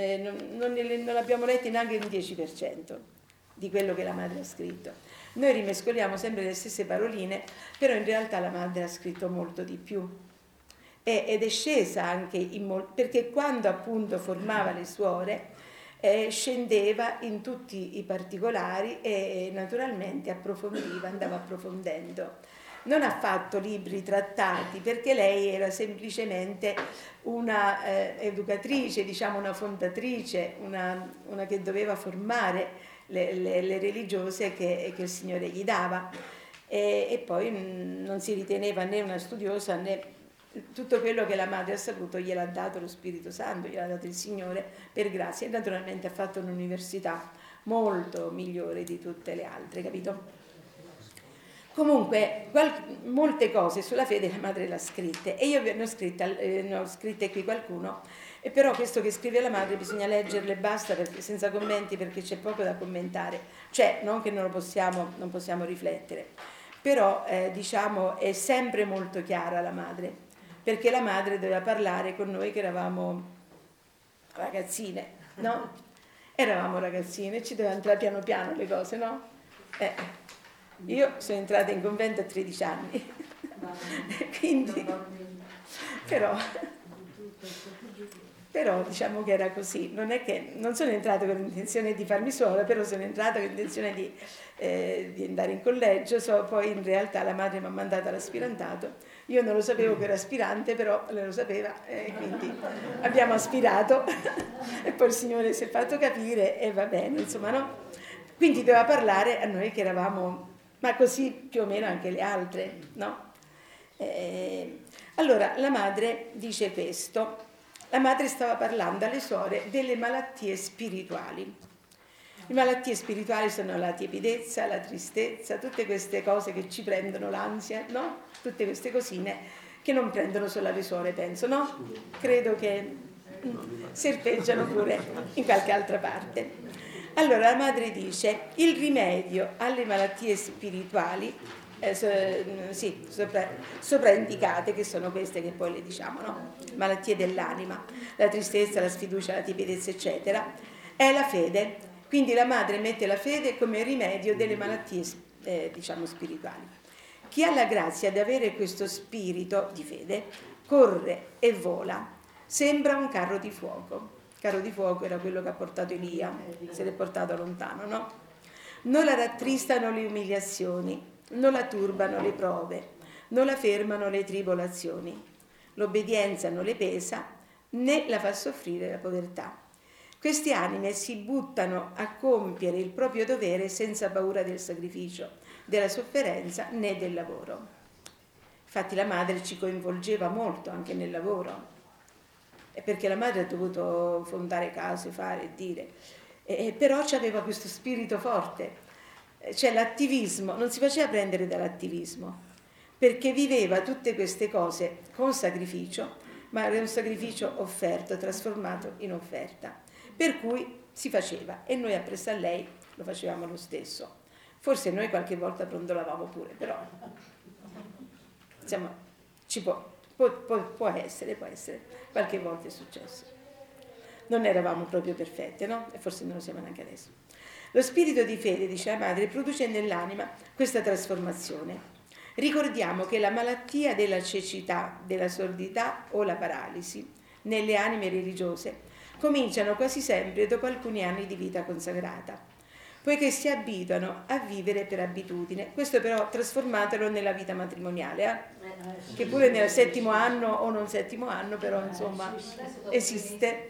non abbiamo letti neanche un 10% di quello che la madre ha scritto. Noi rimescoliamo sempre le stesse paroline, però in realtà la madre ha scritto molto di più ed è scesa anche perché quando appunto formava le suore scendeva in tutti i particolari e naturalmente approfondiva, andava approfondendo. Non ha fatto libri, trattati, perché lei era semplicemente una educatrice, diciamo una fondatrice, una che doveva formare le religiose che il Signore gli dava, e poi non si riteneva né una studiosa né... Tutto quello che la madre ha saputo gliel'ha dato lo Spirito Santo, gliel'ha dato il Signore per grazia, e naturalmente ha fatto un'università molto migliore di tutte le altre, capito? Comunque molte cose sulla fede la madre l'ha scritte, e io ne ho scritte qui qualcuno, e però questo che scrive la madre bisogna leggerle e basta, senza commenti, perché c'è poco da commentare, cioè non che non possiamo riflettere, però diciamo è sempre molto chiara la madre, perché la madre doveva parlare con noi che eravamo ragazzine, no? Eravamo ragazzine, ci doveva entrare piano piano le cose, no? Io sono entrata in convento a 13 anni, quindi, però, Però diciamo che era così, non è che non sono entrata con l'intenzione di farmi suora, però sono entrata con l'intenzione di andare in collegio, poi in realtà la madre mi ha mandato all'aspirantato, io non lo sapevo che era aspirante, però lei lo sapeva e quindi abbiamo aspirato e poi il Signore si è fatto capire e va bene, insomma, no? Quindi doveva parlare a noi che eravamo, ma così più o meno anche le altre, no? Allora la madre dice questo. La madre stava parlando alle suore delle malattie spirituali. Le malattie spirituali sono la tiepidezza, la tristezza, tutte queste cose che ci prendono, l'ansia, no? Tutte queste cosine che non prendono solo le suore, penso, no? Credo che serpeggiano pure in qualche altra parte. Allora la madre dice: il rimedio alle malattie spirituali sopraindicate, che sono queste che poi le diciamo, no? Malattie dell'anima, la tristezza, la sfiducia, la timidezza, eccetera, è la fede. Quindi la madre mette la fede come rimedio delle malattie spirituali. Chi ha la grazia di avere questo spirito di fede corre e vola, sembra un carro di fuoco. Il carro di fuoco era quello che ha portato Elia, se l'è portato lontano, no? Non la rattristano le umiliazioni, non la turbano le prove, non la fermano le tribolazioni, l'obbedienza non le pesa né la fa soffrire la povertà. Queste anime si buttano a compiere il proprio dovere senza paura del sacrificio, della sofferenza né del lavoro. Infatti la madre ci coinvolgeva molto anche nel lavoro, perché la madre ha dovuto fondare case, fare e dire, però aveva questo spirito forte. Cioè l'attivismo, non si faceva prendere dall'attivismo, perché viveva tutte queste cose con sacrificio, ma era un sacrificio offerto, trasformato in offerta, per cui si faceva, e noi appresso a lei lo facevamo lo stesso. Forse noi qualche volta brontolavamo pure, però insomma può essere, qualche volta è successo. Non eravamo proprio perfette, no? E forse non lo siamo neanche adesso. Lo spirito di fede, dice la madre, produce nell'anima questa trasformazione. Ricordiamo che la malattia della cecità, della sordità o la paralisi nelle anime religiose cominciano quasi sempre dopo alcuni anni di vita consacrata, poiché si abituano a vivere per abitudine. Questo però trasformatelo nella vita matrimoniale, che pure nel 7° anno o non 7° anno, però insomma esiste.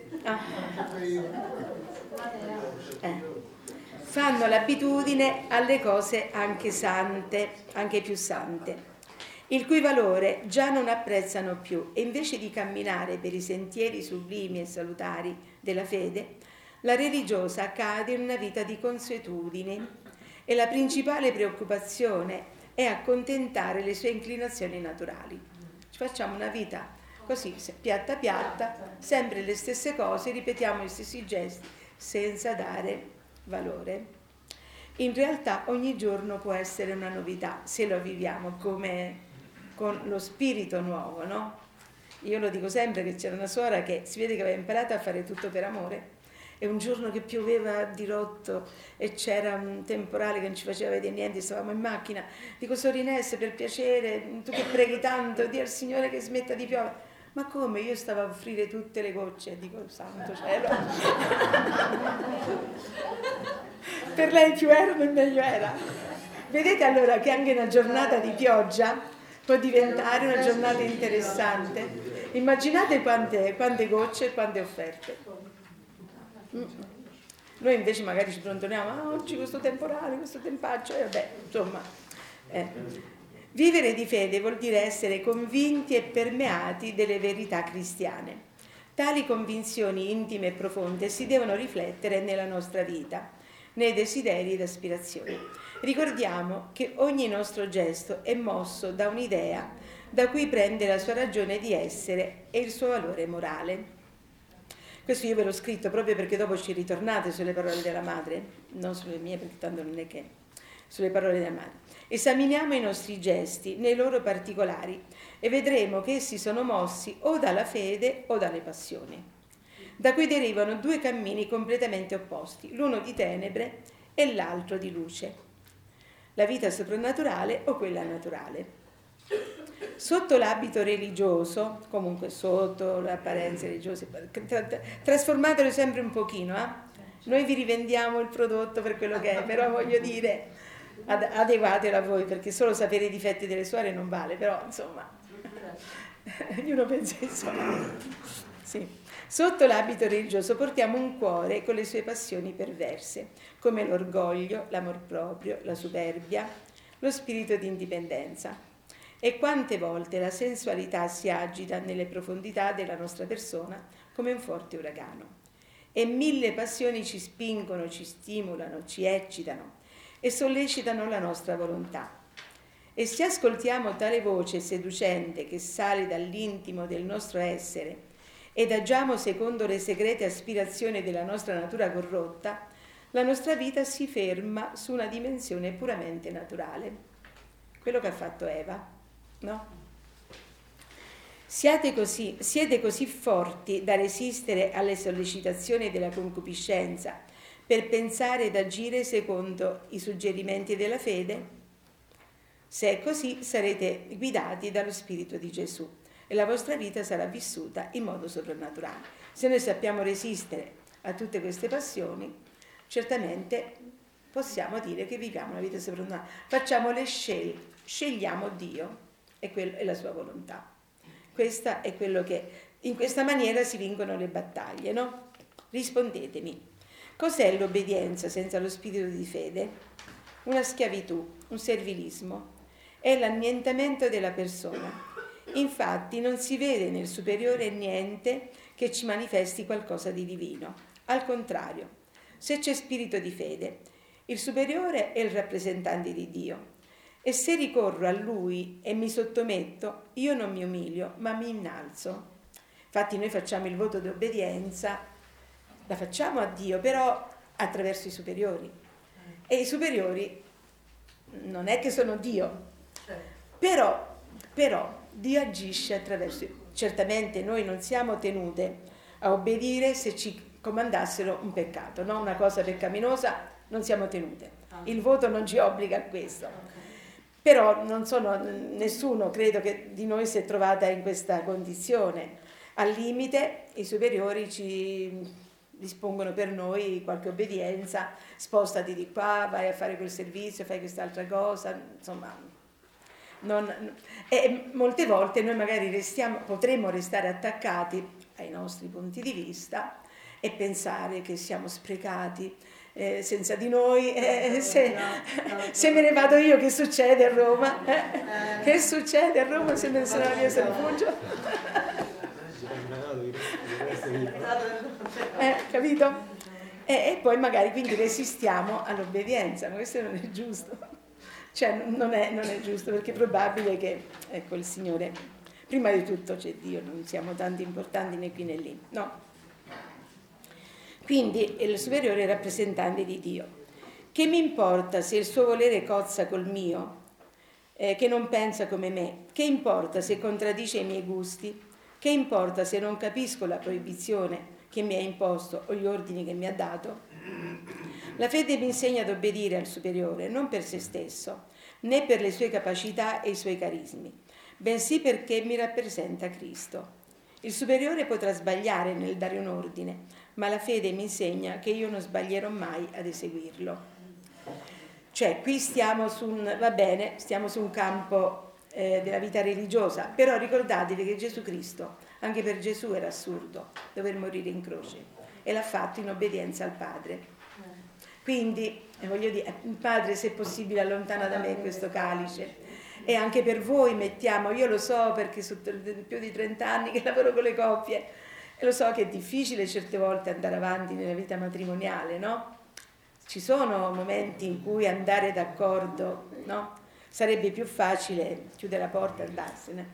Fanno l'abitudine alle cose anche sante, anche più sante, il cui valore già non apprezzano più, e invece di camminare per i sentieri sublimi e salutari della fede, la religiosa cade in una vita di consuetudini e la principale preoccupazione è accontentare le sue inclinazioni naturali. Ci facciamo una vita così, piatta piatta, sempre le stesse cose, ripetiamo gli stessi gesti senza dare valore. In realtà ogni giorno può essere una novità se lo viviamo come con lo spirito nuovo, no? Io lo dico sempre che c'era una suora che si vede che aveva imparato a fare tutto per amore, e un giorno che pioveva a dirotto e c'era un temporale che non ci faceva vedere niente, stavamo in macchina, dico: Sorinesse, per piacere, tu che preghi tanto, di al Signore che smetta di piovere. Ma come? Io stavo a offrire tutte le gocce, dico: santo cielo. Per lei più erano e meglio era. Vedete allora che anche una giornata di pioggia può diventare una giornata interessante. Immaginate quante gocce e quante offerte. Noi invece magari ci brontoliamo: oggi questo temporale, questo tempaccio, e vabbè, insomma. Vivere di fede vuol dire essere convinti e permeati delle verità cristiane. Tali convinzioni intime e profonde si devono riflettere nella nostra vita, nei desideri ed aspirazioni. Ricordiamo che ogni nostro gesto è mosso da un'idea da cui prende la sua ragione di essere e il suo valore morale. Questo io ve l'ho scritto proprio perché dopo ci ritornate sulle parole della madre, non sulle mie, perché tanto non è che, sulle parole della madre. Esaminiamo i nostri gesti nei loro particolari e vedremo che essi sono mossi o dalla fede o dalle passioni, da cui derivano due cammini completamente opposti, l'uno di tenebre e l'altro di luce, la vita soprannaturale o quella naturale. Sotto l'abito religioso, comunque sotto le apparenze religiose, trasformatelo sempre un pochino, Noi vi rivendiamo il prodotto per quello che è, però voglio dire, adeguatelo a voi, perché solo sapere i difetti delle suore non vale, però insomma, ognuno pensa insomma. Sì. Sotto l'abito religioso portiamo un cuore con le sue passioni perverse, come l'orgoglio, l'amor proprio, la superbia, lo spirito di indipendenza. E quante volte la sensualità si agita nelle profondità della nostra persona come un forte uragano. E 1000 passioni ci spingono, ci stimolano, ci eccitano e sollecitano la nostra volontà. E se ascoltiamo tale voce seducente che sale dall'intimo del nostro essere ed agiamo secondo le segrete aspirazioni della nostra natura corrotta, la nostra vita si ferma su una dimensione puramente naturale. Quello che ha fatto Eva, no? Siete così forti da resistere alle sollecitazioni della concupiscenza per pensare ed agire secondo i suggerimenti della fede? Se è così, sarete guidati dallo Spirito di Gesù e la vostra vita sarà vissuta in modo soprannaturale. Se noi sappiamo resistere a tutte queste passioni, certamente possiamo dire che viviamo una vita soprannaturale. Facciamo le scelte, scegliamo Dio e la sua volontà. Questo è quello che, in questa maniera si vincono le battaglie, no? Rispondetemi. Cos'è l'obbedienza senza lo spirito di fede? Una schiavitù, un servilismo. È l'annientamento della persona. Infatti non si vede nel superiore niente che ci manifesti qualcosa di divino. Al contrario, se c'è spirito di fede, il superiore è il rappresentante di Dio. E se ricorro a lui e mi sottometto, io non mi umilio, ma mi innalzo. Infatti noi facciamo il voto di obbedienza, la facciamo a Dio, però attraverso i superiori. E i superiori non è che sono Dio, però Dio agisce attraverso. Certamente noi non siamo tenute a obbedire se ci comandassero un peccato, no? Una cosa peccaminosa non siamo tenute. Il voto non ci obbliga a questo. Però nessuno credo che di noi si è trovata in questa condizione. Al limite i superiori ci dispongono per noi qualche obbedienza, spostati di qua, vai a fare quel servizio, fai quest'altra cosa, insomma. E molte volte noi magari potremmo restare attaccati ai nostri punti di vista e pensare che siamo sprecati. Senza di noi, se me ne vado io, che succede a Roma? Che succede a Roma se me ne sono io, se rifugio? Capito? E poi magari quindi resistiamo all'obbedienza, ma questo non è giusto. Cioè non è giusto, perché è probabile che, ecco, il Signore, prima di tutto c'è Dio, non siamo tanto importanti né qui né lì, no? Quindi è il superiore rappresentante di Dio. Che mi importa se il suo volere cozza col mio, che non pensa come me? Che importa se contraddice i miei gusti? Che importa se non capisco la proibizione che mi ha imposto o gli ordini che mi ha dato? La fede mi insegna ad obbedire al superiore, non per se stesso, né per le sue capacità e i suoi carismi, bensì perché mi rappresenta Cristo. Il superiore potrà sbagliare nel dare un ordine, ma la fede mi insegna che io non sbaglierò mai ad eseguirlo. Cioè, qui stiamo su un campo della vita religiosa, però ricordatevi che Gesù Cristo, anche per Gesù era assurdo dover morire in croce, e l'ha fatto in obbedienza al Padre. Quindi, voglio dire, Padre, se è possibile allontana da me questo calice. E anche per voi mettiamo, io lo so perché sono più di 30 anni che lavoro con le coppie, e lo so che è difficile certe volte andare avanti nella vita matrimoniale, no? Ci sono momenti in cui andare d'accordo, no? Sarebbe più facile chiudere la porta e andarsene.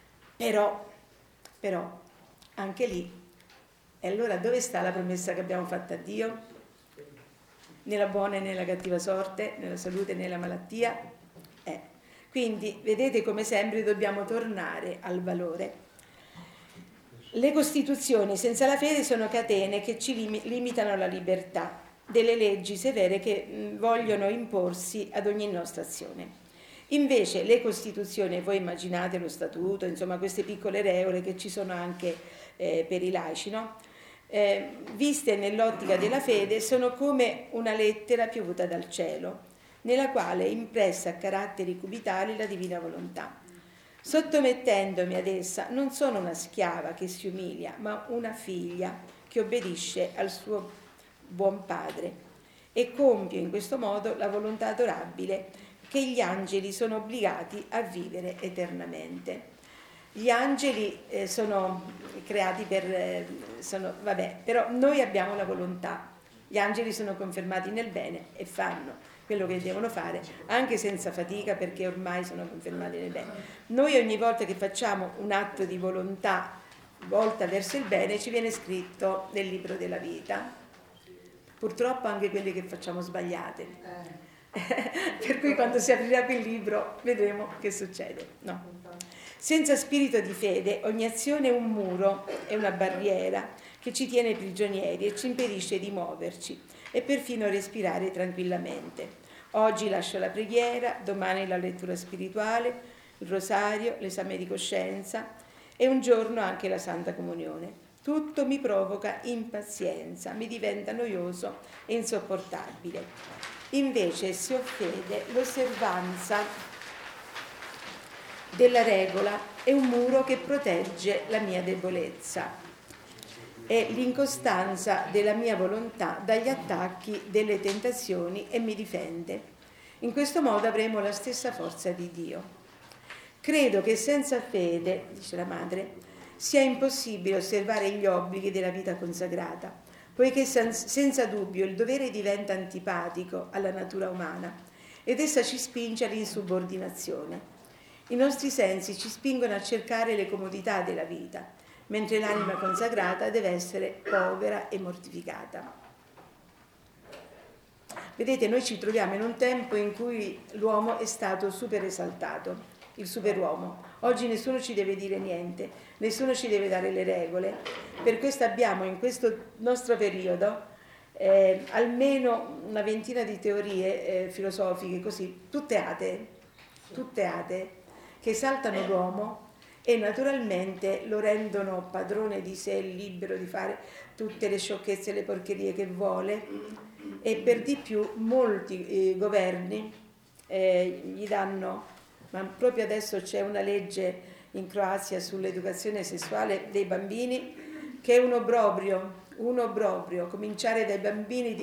Però, anche lì, e allora dove sta la promessa che abbiamo fatto a Dio? Nella buona e nella cattiva sorte, nella salute e nella malattia? Quindi, vedete, come sempre dobbiamo tornare al valore. Le costituzioni senza la fede sono catene che ci limitano la libertà, delle leggi severe che vogliono imporsi ad ogni nostra azione. Invece le Costituzioni, voi immaginate lo Statuto, insomma queste piccole regole che ci sono anche per i laici, no? Viste nell'ottica della fede, sono come una lettera piovuta dal cielo, nella quale è impressa a caratteri cubitali la divina volontà. Sottomettendomi ad essa, non sono una schiava che si umilia, ma una figlia che obbedisce al suo buon padre e compio in questo modo la volontà adorabile che gli angeli sono obbligati a vivere eternamente. Gli angeli sono creati però noi abbiamo la volontà. Gli angeli sono confermati nel bene e fanno quello che devono fare, anche senza fatica, perché ormai sono confermati nel bene. Noi ogni volta che facciamo un atto di volontà volta verso il bene ci viene scritto nel libro della vita. Purtroppo anche quelle che facciamo sbagliate. Per cui quando si aprirà quel libro vedremo che succede. No. Senza spirito di fede ogni azione è un muro, è una barriera che ci tiene prigionieri e ci impedisce di muoverci e perfino respirare tranquillamente. Oggi lascio la preghiera, domani la lettura spirituale, il rosario, l'esame di coscienza e un giorno anche la Santa Comunione. Tutto mi provoca impazienza, mi diventa noioso e insopportabile. Invece, se ho fede, l'osservanza della regola è un muro che protegge la mia debolezza e l'incostanza della mia volontà dagli attacchi delle tentazioni e mi difende. In questo modo avremo la stessa forza di Dio. Credo che senza fede, dice la madre, sia impossibile osservare gli obblighi della vita consacrata, poiché senza dubbio il dovere diventa antipatico alla natura umana ed essa ci spinge all'insubordinazione. I nostri sensi ci spingono a cercare le comodità della vita, mentre l'anima consacrata deve essere povera e mortificata. Vedete, noi ci troviamo in un tempo in cui l'uomo è stato super esaltato, il superuomo. Oggi nessuno ci deve dire niente, nessuno ci deve dare le regole. Per questo abbiamo in questo nostro periodo almeno una ventina di teorie filosofiche, così, tutte atee, che esaltano l'uomo e naturalmente lo rendono padrone di sé, libero di fare tutte le sciocchezze e le porcherie che vuole, e per di più molti governi gli danno, ma proprio adesso c'è una legge in Croazia sull'educazione sessuale dei bambini che è un obbrobrio, cominciare dai bambini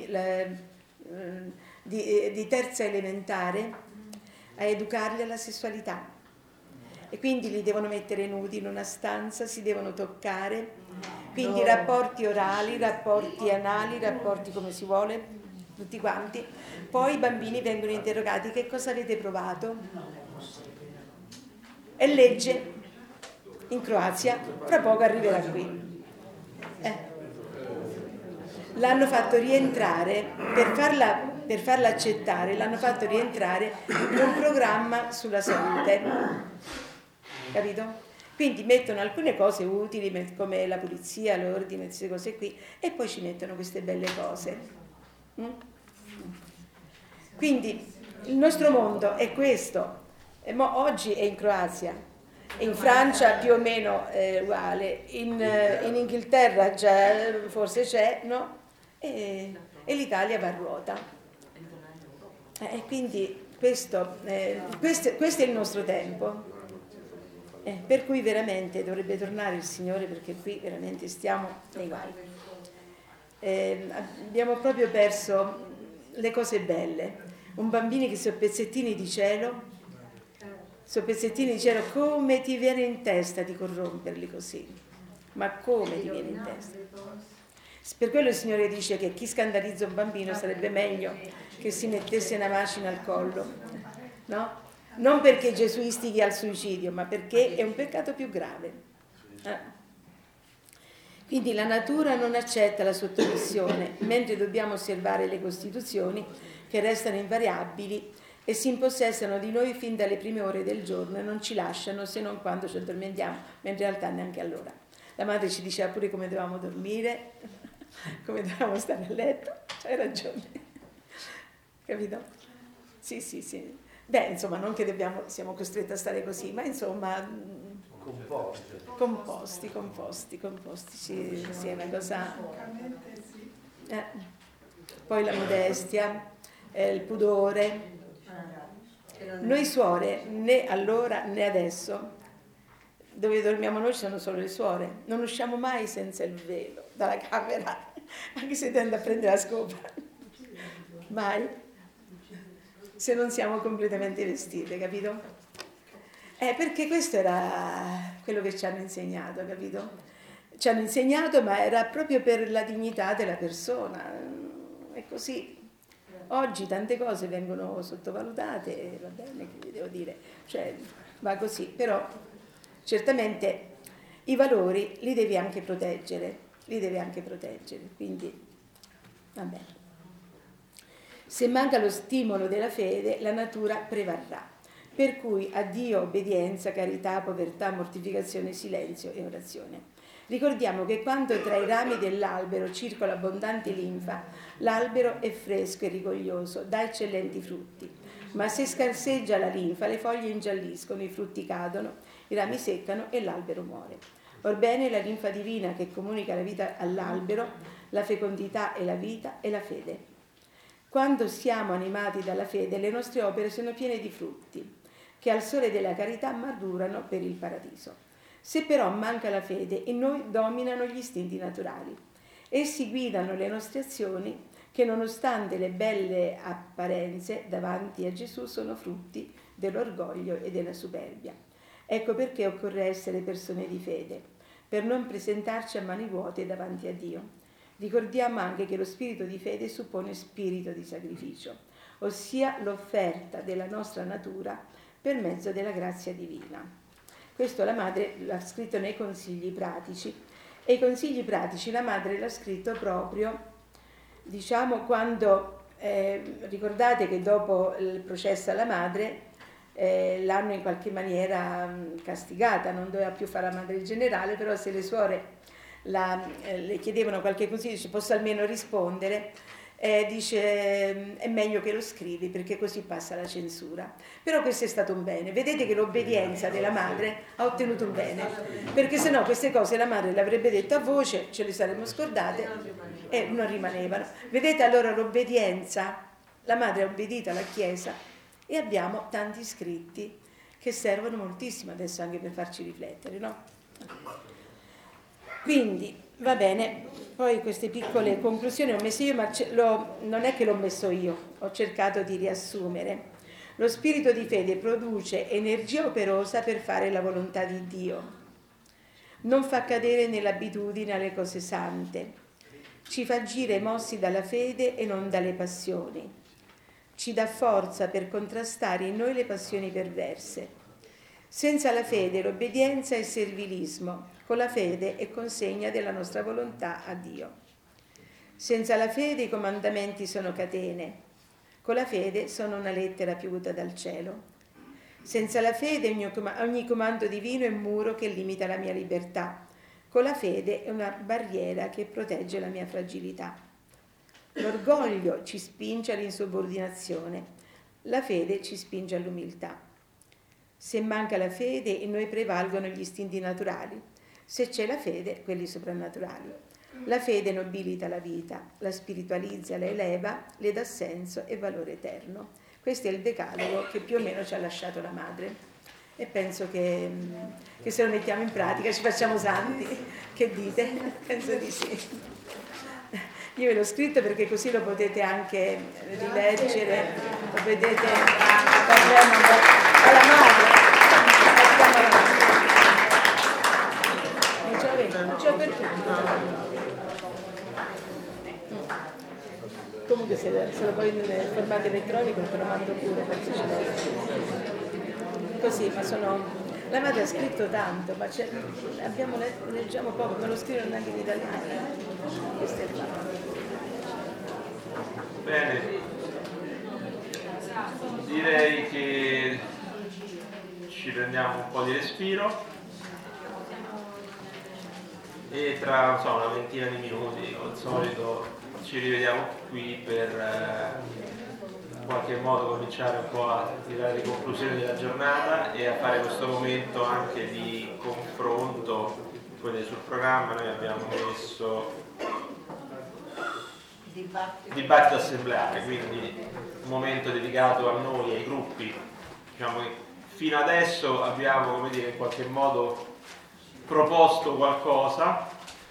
di terza elementare a educarli alla sessualità. E quindi li devono mettere nudi in una stanza, si devono toccare, quindi rapporti orali, rapporti anali, rapporti come si vuole, tutti quanti. Poi i bambini vengono interrogati: che cosa avete provato? È legge in Croazia, fra poco arriverà qui. L'hanno fatto rientrare, per farla accettare, l'hanno fatto rientrare in un programma sulla salute, capito? Quindi mettono alcune cose utili come la pulizia, l'ordine, queste cose qui, e poi ci mettono queste belle cose. Quindi il nostro mondo è questo. Oggi è in Croazia, in Francia più o meno uguale, in Inghilterra già forse c'è, no? E l'Italia va a ruota. E quindi questo è il nostro tempo. Per cui veramente dovrebbe tornare il Signore, perché qui veramente stiamo nei guai. Abbiamo proprio perso le cose belle. Un bambino che sono pezzettini di cielo, come ti viene in testa di corromperli così? Ma come ti viene in testa? Per quello il Signore dice che chi scandalizza un bambino sarebbe meglio che si mettesse una macina al collo, no? Non perché Gesù istighi al suicidio, ma perché è un peccato più grave. Quindi la natura non accetta la sottomissione, mentre dobbiamo osservare le Costituzioni che restano invariabili e si impossessano di noi fin dalle prime ore del giorno e non ci lasciano se non quando ci addormentiamo, ma in realtà neanche allora. La madre ci diceva pure come dovevamo dormire, come dovevamo stare a letto, c'hai ragione, capito? Sì. Beh, insomma, non che siamo costretti a stare così, ma insomma, composti, sì, è una cosa... Poi la modestia, il pudore. Noi suore, né allora né adesso, dove dormiamo noi ci sono solo le suore, non usciamo mai senza il velo dalla camera, anche se tende a prendere la scopa, mai, se non siamo completamente vestite, capito? Perché questo era quello che ci hanno insegnato, capito? Ci hanno insegnato, ma era proprio per la dignità della persona, è così. Oggi tante cose vengono sottovalutate, va bene, che vi devo dire, cioè va così, però certamente i valori li devi anche proteggere, quindi va bene. Se manca lo stimolo della fede, la natura prevarrà, per cui a Dio obbedienza, carità, povertà, mortificazione, silenzio e orazione. Ricordiamo che quando tra i rami dell'albero circola abbondante linfa, l'albero è fresco e rigoglioso, dà eccellenti frutti. Ma se scarseggia la linfa, le foglie ingialliscono, i frutti cadono, i rami seccano e l'albero muore. Orbene, la linfa divina che comunica la vita all'albero, la fecondità e la vita, è la fede. Quando siamo animati dalla fede, le nostre opere sono piene di frutti, che al sole della carità maturano per il paradiso. Se però manca la fede, in noi dominano gli istinti naturali. Essi guidano le nostre azioni che, nonostante le belle apparenze davanti a Gesù, sono frutti dell'orgoglio e della superbia. Ecco perché occorre essere persone di fede, per non presentarci a mani vuote davanti a Dio. Ricordiamo anche che lo spirito di fede suppone spirito di sacrificio, ossia l'offerta della nostra natura per mezzo della grazia divina. Questo la madre l'ha scritto nei consigli pratici, e i consigli pratici la madre l'ha scritto proprio, diciamo, quando ricordate che dopo il processo alla madre l'hanno in qualche maniera castigata, non doveva più fare la madre generale, però se le suore le chiedevano qualche consiglio, dice: posso almeno rispondere? Dice: è meglio che lo scrivi perché così passa la censura. Però questo è stato un bene. Vedete che l'obbedienza della madre ha ottenuto un bene, perché sennò queste cose la madre le avrebbe detto a voce, ce le saremmo scordate e non rimanevano. Vedete allora l'obbedienza, la madre ha obbedito alla Chiesa e abbiamo tanti scritti che servono moltissimo adesso anche per farci riflettere, no? Quindi va bene, poi queste piccole conclusioni ho messo io, ma non è che l'ho messo io, ho cercato di riassumere. Lo spirito di fede produce energia operosa per fare la volontà di Dio, non fa cadere nell'abitudine alle cose sante, ci fa agire mossi dalla fede e non dalle passioni, ci dà forza per contrastare in noi le passioni perverse. Senza la fede l'obbedienza è servilismo, con la fede è consegna della nostra volontà a Dio. Senza la fede i comandamenti sono catene, con la fede sono una lettera piovuta dal cielo. Senza la fede ogni comando divino è un muro che limita la mia libertà, con la fede è una barriera che protegge la mia fragilità. L'orgoglio ci spinge all'insubordinazione, la fede ci spinge all'umiltà. Se manca la fede, in noi prevalgono gli istinti naturali. Se c'è la fede, quelli soprannaturali. La fede nobilita la vita, la spiritualizza, la eleva, le dà senso e valore eterno. Questo è il decalogo che più o meno ci ha lasciato la madre. E penso che se lo mettiamo in pratica ci facciamo santi. Che dite? Penso di sì. Io ve l'ho scritto perché così lo potete anche rileggere, lo vedete alla madre. Non ce l'ho perché. Comunque se lo poi nel formato elettronico te lo mando pure, forse ce l'ho. Così, ma la madre ha scritto tanto, ma leggiamo poco, non lo scrivono neanche in italiano. Questo è il fatto. Bene, direi che ci prendiamo un po' di respiro e tra una ventina di minuti, come al solito, ci rivediamo qui per qualche modo cominciare un po' a tirare le conclusioni della giornata e a fare questo momento anche di confronto. Poi sul programma noi abbiamo messo dibattito assembleare, quindi un momento dedicato a noi, ai gruppi. Diciamo che fino adesso abbiamo, come dire, in qualche modo proposto qualcosa.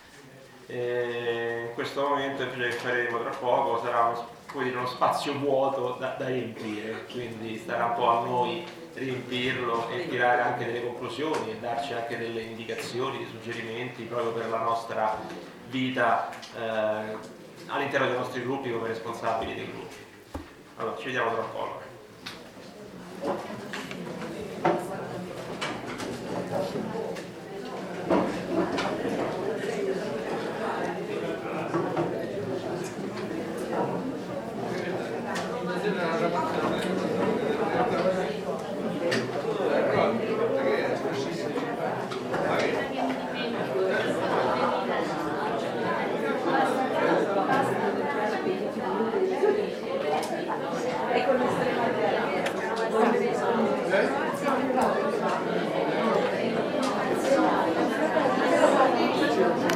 In questo momento invece che faremo tra poco sarà uno spazio vuoto da riempire, quindi starà un po' a noi riempirlo e tirare anche delle conclusioni e darci anche delle indicazioni, dei suggerimenti proprio per la nostra vita all'interno dei nostri gruppi come responsabili dei gruppi. Allora, ci vediamo tra poco.